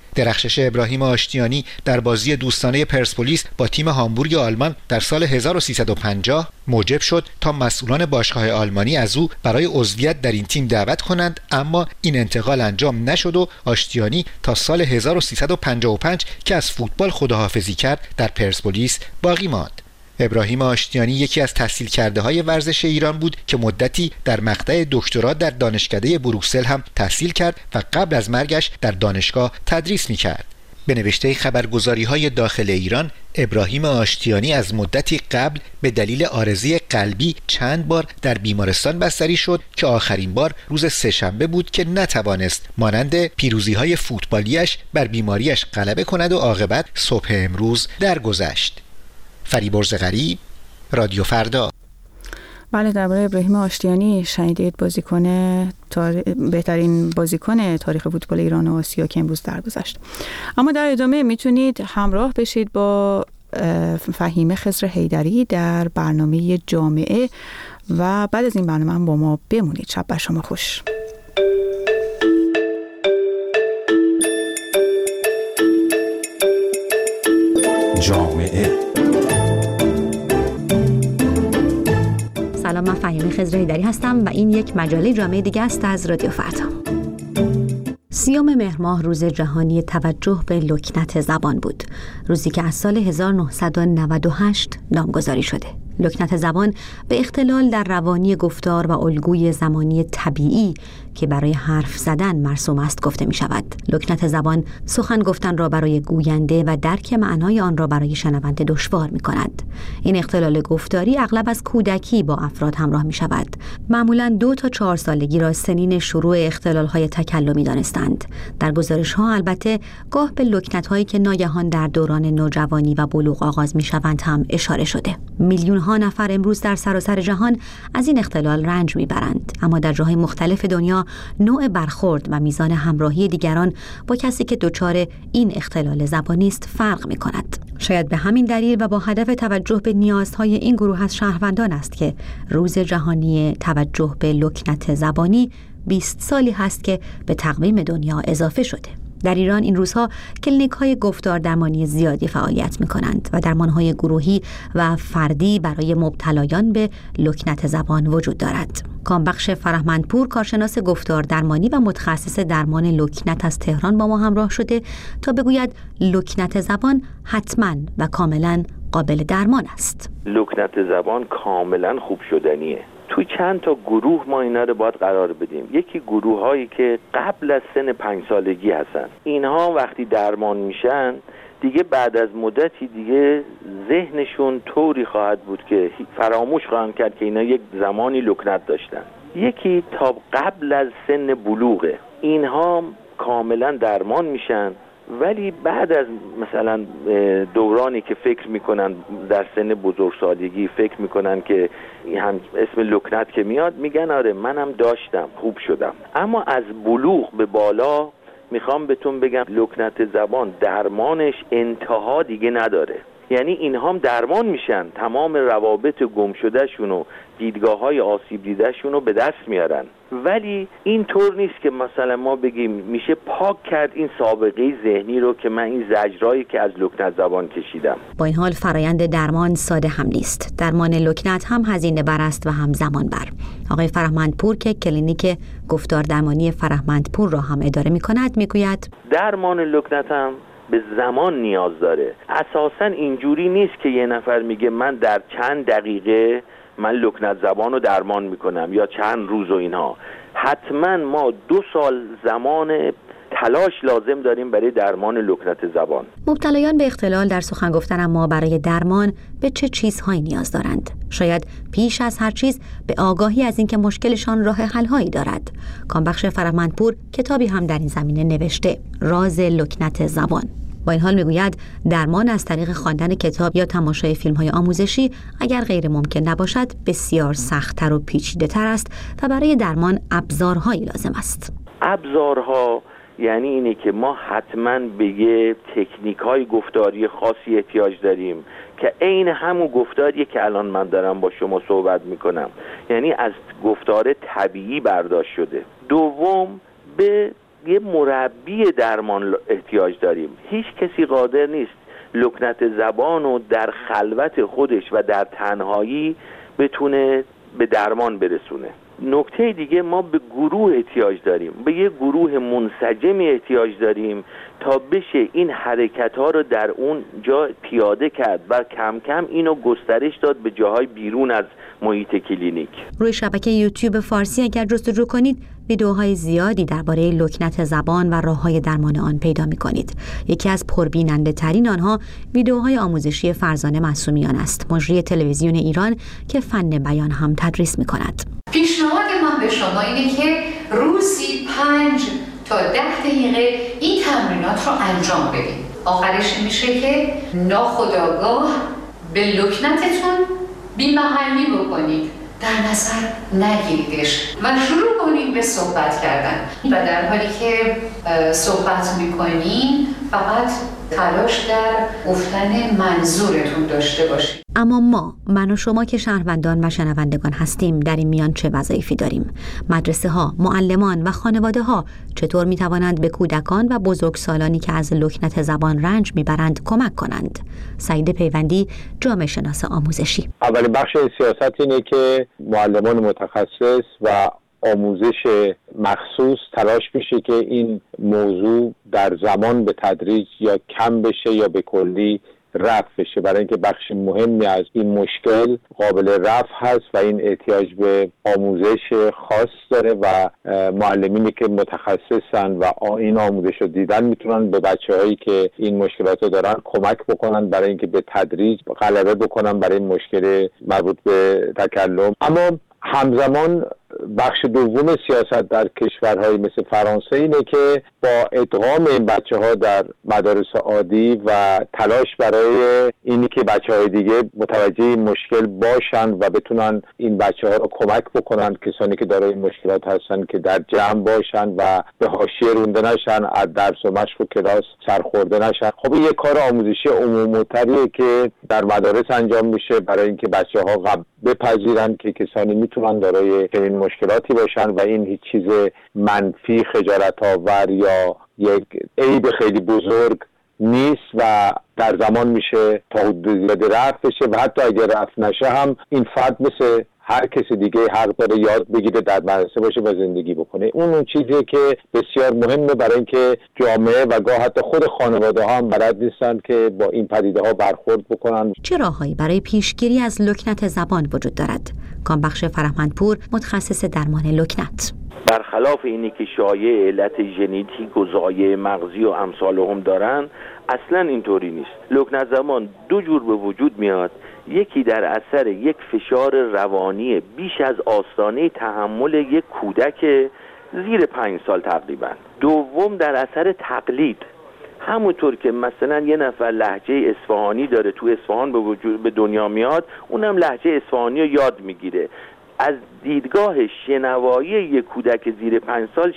[SPEAKER 3] درخشش ابراهیم آشتیانی در بازی دوستانه پرسپولیس با تیم هامبورگ آلمان در سال 1350 موجب شد تا مسئولان باشگاه آلمانی از او برای عضویت در این تیم دعوت کنند، اما این انتقال انجام نشد و آشتیانی تا سال 1355 که از فوتبال خداحافظی کرد در پرسپولیس باقی ماند. ابراهیم آشتیانی یکی از تحصیل کرده های ورزش ایران بود که مدتی در مقطع دکترا در دانشکده بروکسل هم تحصیل کرد و قبل از مرگش در دانشگاه تدریس می‌کرد. به نوشته خبرگزاری‌های داخل ایران، ابراهیم آشتیانی از مدتی قبل به دلیل عارضه قلبی چند بار در بیمارستان بستری شد که آخرین بار روز سه‌شنبه بود که نتوانست مانند پیروزی‌های فوتبالیش بر بیماریش غلبه کند و عاقبت صبح امروز درگذشت. فریبرز غریب، رادیو فردا.
[SPEAKER 1] بله، درباره ابراهیم آشتیانی شنیدید، بهترین بازیکن تاریخ فوتبال ایران و آسیا که امروز درگذشت. اما در ادامه میتونید همراه بشید با فهیمه خضر حیدری در برنامه جامعه و بعد از این برنامه هم با ما بمونید. شب بر شما خوش.
[SPEAKER 7] جامعه.
[SPEAKER 8] سلام، من فهیمه خضر حیدری هستم و این یک مجله جامعه دیگه است از رادیو فردا. 30 مهر ماه روز جهانی توجه به لکنت زبان بود، روزی که از سال 1998 نامگذاری شده. لکنت زبان به اختلال در روانی گفتار و الگوی زمانی طبیعی که برای حرف زدن مرسوم است گفته می شود. لکنت زبان سخن گفتن را برای گوینده و درک معنای آن را برای شنونده دشوار می کند. این اختلال گفتاری اغلب از کودکی با افراد همراه می شود. معمولاً 2 تا 4 سالگی را سنین شروع اختلال‌های تکلمی دانستند. در گزارش‌ها البته گاه به لکنت‌هایی که ناگهان در دوران نوجوانی و بلوغ آغاز می شوند هم اشاره شده. میلیون‌ها نفر امروز در سراسر جهان از این اختلال رنج میبرند، اما در جاهای مختلف دنیا نوع برخورد و میزان همراهی دیگران با کسی که دچار این اختلال زبانی است فرق میکند. شاید به همین دلیل و با هدف توجه به نیازهای این گروه از شهروندان است که روز جهانی توجه به لکنت زبانی 20 سالی هست که به تقویم دنیا اضافه شده. در ایران این روزها کلینیک‌های گفتار درمانی زیادی فعالیت می‌کنند و درمان‌های گروهی و فردی برای مبتلایان به لکنت زبان وجود دارد. کامبخش فرهمندپور، کارشناس گفتار درمانی و متخصص درمان لکنت از تهران با ما همراه شده تا بگوید لکنت زبان حتماً و کاملاً قابل درمان است.
[SPEAKER 10] لکنت زبان کاملاً خوب شدنیه. توی چند تا گروه ما اینا رو باید قرار بدیم. یکی گروه هایی که قبل از سن 5 سالگی هستن، اینها وقتی درمان میشن دیگه بعد از مدتی دیگه ذهنشون طوری خواهد بود که فراموش خواهند کرد که اینا یک زمانی لکنت داشتن. یکی تا قبل از سن بلوغه، اینها کاملا درمان میشن، ولی بعد از مثلا دورانی که فکر میکنن در سن بزرگسالگی فکر میکنن که هم اسم لکنت که میاد میگن آره منم داشتم خوب شدم. اما از بلوغ به بالا میخوام بهتون بگم لکنت زبان درمانش انتها دیگه نداره. یعنی اینها هم درمان میشن، تمام روابط گم شده شون و دیدگاه‌های آسیب دیده شون رو به دست میارن، ولی این طور نیست که مثلا ما بگیم میشه پاک کرد این سابقه ذهنی رو که من این زجرایی که از لکنت زبان کشیدم.
[SPEAKER 8] با این حال فرایند درمان ساده هم نیست. درمان لکنت هم هزینه بر است و هم زمان بر. آقای فرهمندپور که کلینیک گفتار درمانی فرهمندپور را هم اداره می‌کند میگوید
[SPEAKER 10] درمان لکنت هم به زمان نیاز داره. اساساً اینجوری نیست که یه نفر میگه من در چند دقیقه من لکنت زبان رو درمان میکنم یا چند روز و اینها. حتما ما 2 سال زمان تلاش لازم داریم برای درمان لکنت زبان.
[SPEAKER 8] مبتلایان به اختلال در سخن گفتن اما برای درمان به چه چیزهایی نیاز دارند؟ شاید پیش از هر چیز به آگاهی از اینکه مشکلشان راه حل‌هایی دارد. کامبخش فرهمندپور کتابی هم در این زمینه نوشته، راز لکنت زبان. با این حال میگوید درمان از طریق خواندن کتاب یا تماشای فیلم‌های آموزشی اگر غیر ممکن نباشد بسیار سخت‌تر و پیچیده‌تر است و برای درمان ابزارهایی لازم است.
[SPEAKER 10] ابزارها یعنی اینه که ما حتما به یه تکنیک‌های گفتاری خاصی احتیاج داریم که عین همون گفتاریه که الان من دارم با شما صحبت میکنم، یعنی از گفتار طبیعی برداشت شده. دوم به یه مربی درمان احتیاج داریم. هیچ کسی قادر نیست لکنت زبان رو در خلوت خودش و در تنهایی بتونه به درمان برسونه. نکته دیگه، ما به گروه احتیاج داریم، به یه گروه منسجمی احتیاج داریم تا بشه این حرکت ها رو در اون جا پیاده کرد و کم کم اینو گسترش داد به جاهای بیرون از محیط کلینیک.
[SPEAKER 8] روی شبکه یوتیوب فارسی اگر جستجو کنید ویدیوهای زیادی درباره لکنت زبان و راه‌های درمان آن پیدا می‌کنید. یکی از پربیننده ترین آنها ویدیوهای آموزشی فرزانه معصومیان است، مجری تلویزیون ایران که فن بیان هم تدریس می‌کند.
[SPEAKER 4] پیشنهاد من به شما اینه که روزی 5 تا 10 دقیقه این تمرینات رو انجام بدید. آخرش میشه که ناخودآگاه به لکنتتون بی‌محلی بکنید، در نظر نگیریدش و شروع کنید به صحبت کردن و در حالی که صحبت میکنین فقط تلاش در گفتن منظورتون داشته باشید.
[SPEAKER 8] اما ما، من و شما که شهروندان و شنوندگان هستیم، در این میان چه وظایفی داریم؟ مدرسه ها، معلمان و خانواده ها چطور می توانند به کودکان و بزرگسالانی که از لکنت زبان رنج میبرند کمک کنند؟ سعید پیوندی، جامعه شناس آموزشی:
[SPEAKER 5] اولین بخش سیاست اینه که معلمان متخصص و آموزش مخصوص تلاش میشه که این موضوع در زمان به تدریج یا کم بشه یا به کلی رفع بشه، برای اینکه بخش مهمی از این مشکل قابل رفع هست و این احتیاج به آموزش خاص داره و معلمینی که متخصصن و این آموزش رو دیدن میتونن به بچه‌هایی که این مشکلات رو دارن کمک بکنن برای اینکه به تدریج غلبه بکنن برای این مشکل مربوط به تکلم. اما همزمان بخش دوم سیاست در کشورهای مثل فرانسه اینه که با ادغام این بچه‌ها در مدارس عادی و تلاش برای اینی که بچه‌های دیگه متوجه این مشکل باشن و بتونن این بچه‌ها رو کمک بکنن، کسانی که دارای این مشکلات هستن که در جمع باشن و به حاشیه رونده نشن، از درس و مشق و کلاس سرخورده نشن. خب این یک کار آموزشی عمومی‌تریه که در مدارس انجام میشه برای اینکه بچه‌ها بپذیرن که کسانی میتونن دارای این مشکلاتی باشن و این هیچ چیز منفی، خجالت آور یا یک عیب خیلی بزرگ نیست و در زمان میشه تا حدود رفع بشه و حتی اگر رفع نشه هم این فرد مثل هر کسی دیگه حق داره یاد بگیره، در مدرسه باشه و زندگی بکنه. اون چیزیه که بسیار مهمه برای اینکه جامعه و گاه حتی خود خانواده ها هم بلد نیستن که با این پدیده ها برخورد بکنن.
[SPEAKER 8] چه راههایی برای پیشگیری از لکنت زبان وجود دارد؟ کامبخش فرهمندپور، متخصص درمان لکنت:
[SPEAKER 10] برخلاف اینی که شایعه علت ژنتیک و ضایعه مغزی و امثالهم دارن، اصلا اینطوری نیست. لکنت زبان دو جور به وجود میاد. یکی در اثر یک فشار روانی بیش از آستانه تحمل یک کودک زیر 5 سال تقریبا. دوم در اثر تقلید، همونطور که مثلا یه نفر لهجه اصفهانی داره، تو اصفهان به دنیا میاد، اونم لهجه اصفهانی رو یاد میگیره. از دیدگاه شنوایی یک کودک زیر 5 سال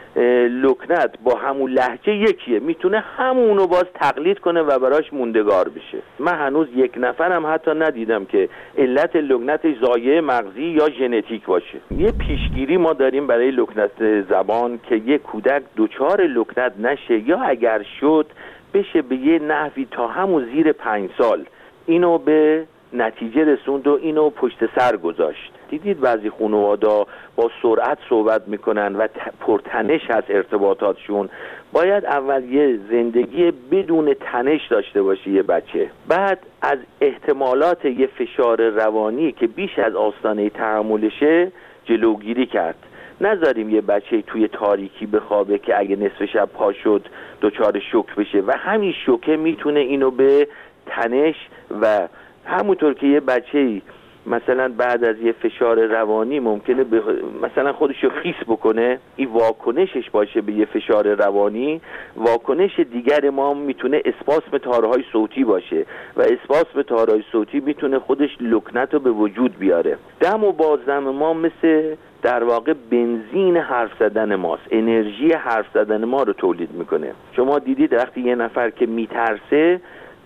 [SPEAKER 10] لکنت با همون لهجه یکیه، میتونه همونو باز تقلید کنه و براش موندگار بشه. من هنوز یک نفرم حتی ندیدم که علت لکنتش ضایعه مغزی یا ژنتیک باشه. یه پیشگیری ما داریم برای لکنت زبان که یک کودک دچار لکنت نشه یا اگر شد بشه به یه نحوی تا همون زیر 5 سال اینو به نتیجه رسوند و اینو پشت سر گذاشت. دیدید بعضی خانواده با سرعت صحبت میکنن و پرتنش هست ارتباطاتشون. باید اول یه زندگی بدون تنش داشته باشه یه بچه، بعد از احتمالات یه فشار روانی که بیش از آستانه تحملشه جلوگیری کرد. نذاریم یه بچه توی تاریکی بخوابه که اگه نصف شب پا شد دچار شوک بشه و همین شوکه میتونه اینو به تنش و همونطور که یه بچه‌ای مثلا بعد از یه فشار روانی ممکنه مثلا خودشو خیس بکنه، این واکنشش باشه به یه فشار روانی. واکنش دیگر ما میتونه اسپاسم تارهای صوتی باشه و اسپاسم تارهای صوتی میتونه خودش لکنت رو به وجود بیاره. دم و بازدم ما مثل در واقع بنزین حرف زدن ماست، انرژی حرف زدن ما رو تولید میکنه. شما دیدید وقتی یه نفر که میترسه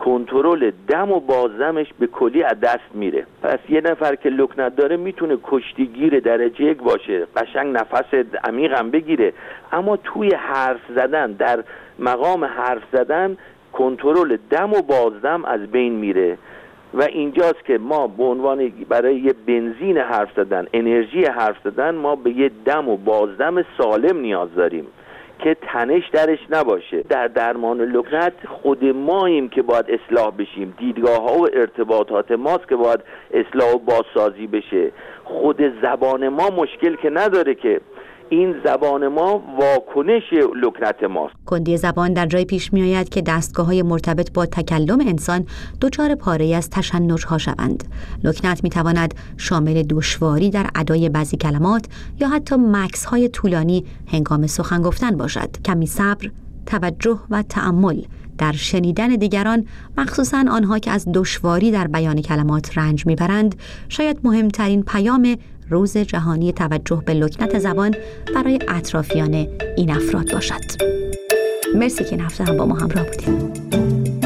[SPEAKER 10] کنترل دم و بازدمش به کلی از دست میره. پس یه نفر که لکنت داره میتونه کشتیگیر درجه 1 باشه، قشنگ نفس عمیق هم بگیره، اما توی حرف زدن، در مقام حرف زدن کنترل دم و بازدم از بین میره و اینجاست که ما به عنوان برای یه بنزین حرف زدن، انرژی حرف زدن، ما به یه دم و بازدم سالم نیاز داریم که تنش درش نباشه. در درمان لکنت خود ماییم که باید اصلاح بشیم، دیدگاه ها و ارتباطات ماست که باید اصلاح و بازسازی بشه. خود زبان ما مشکل که نداره، که این زبان ما واکنش لکنت ماست.
[SPEAKER 8] کندی زبان در جای پیش می آید که دستگاه‌های مرتبط با تکلم انسان دچار پاره‌ای از تشنج‌ها شوند. لکنت می تواند شامل دشواری در ادای بعضی کلمات یا حتی مکث‌های طولانی هنگام سخن گفتن باشد. کمی صبر، توجه و تأمل در شنیدن دیگران، مخصوصاً آنها که از دشواری در بیان کلمات رنج می‌برند، شاید مهمترین پیام روز جهانی توجه به لکنت زبان برای اطرافیان این افراد باشد. مرسی که این هفته هم با ما همراه بودید.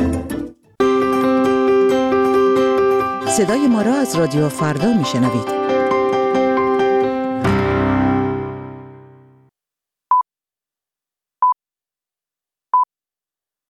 [SPEAKER 9] صدای ما را از رادیو فردا میشنوید.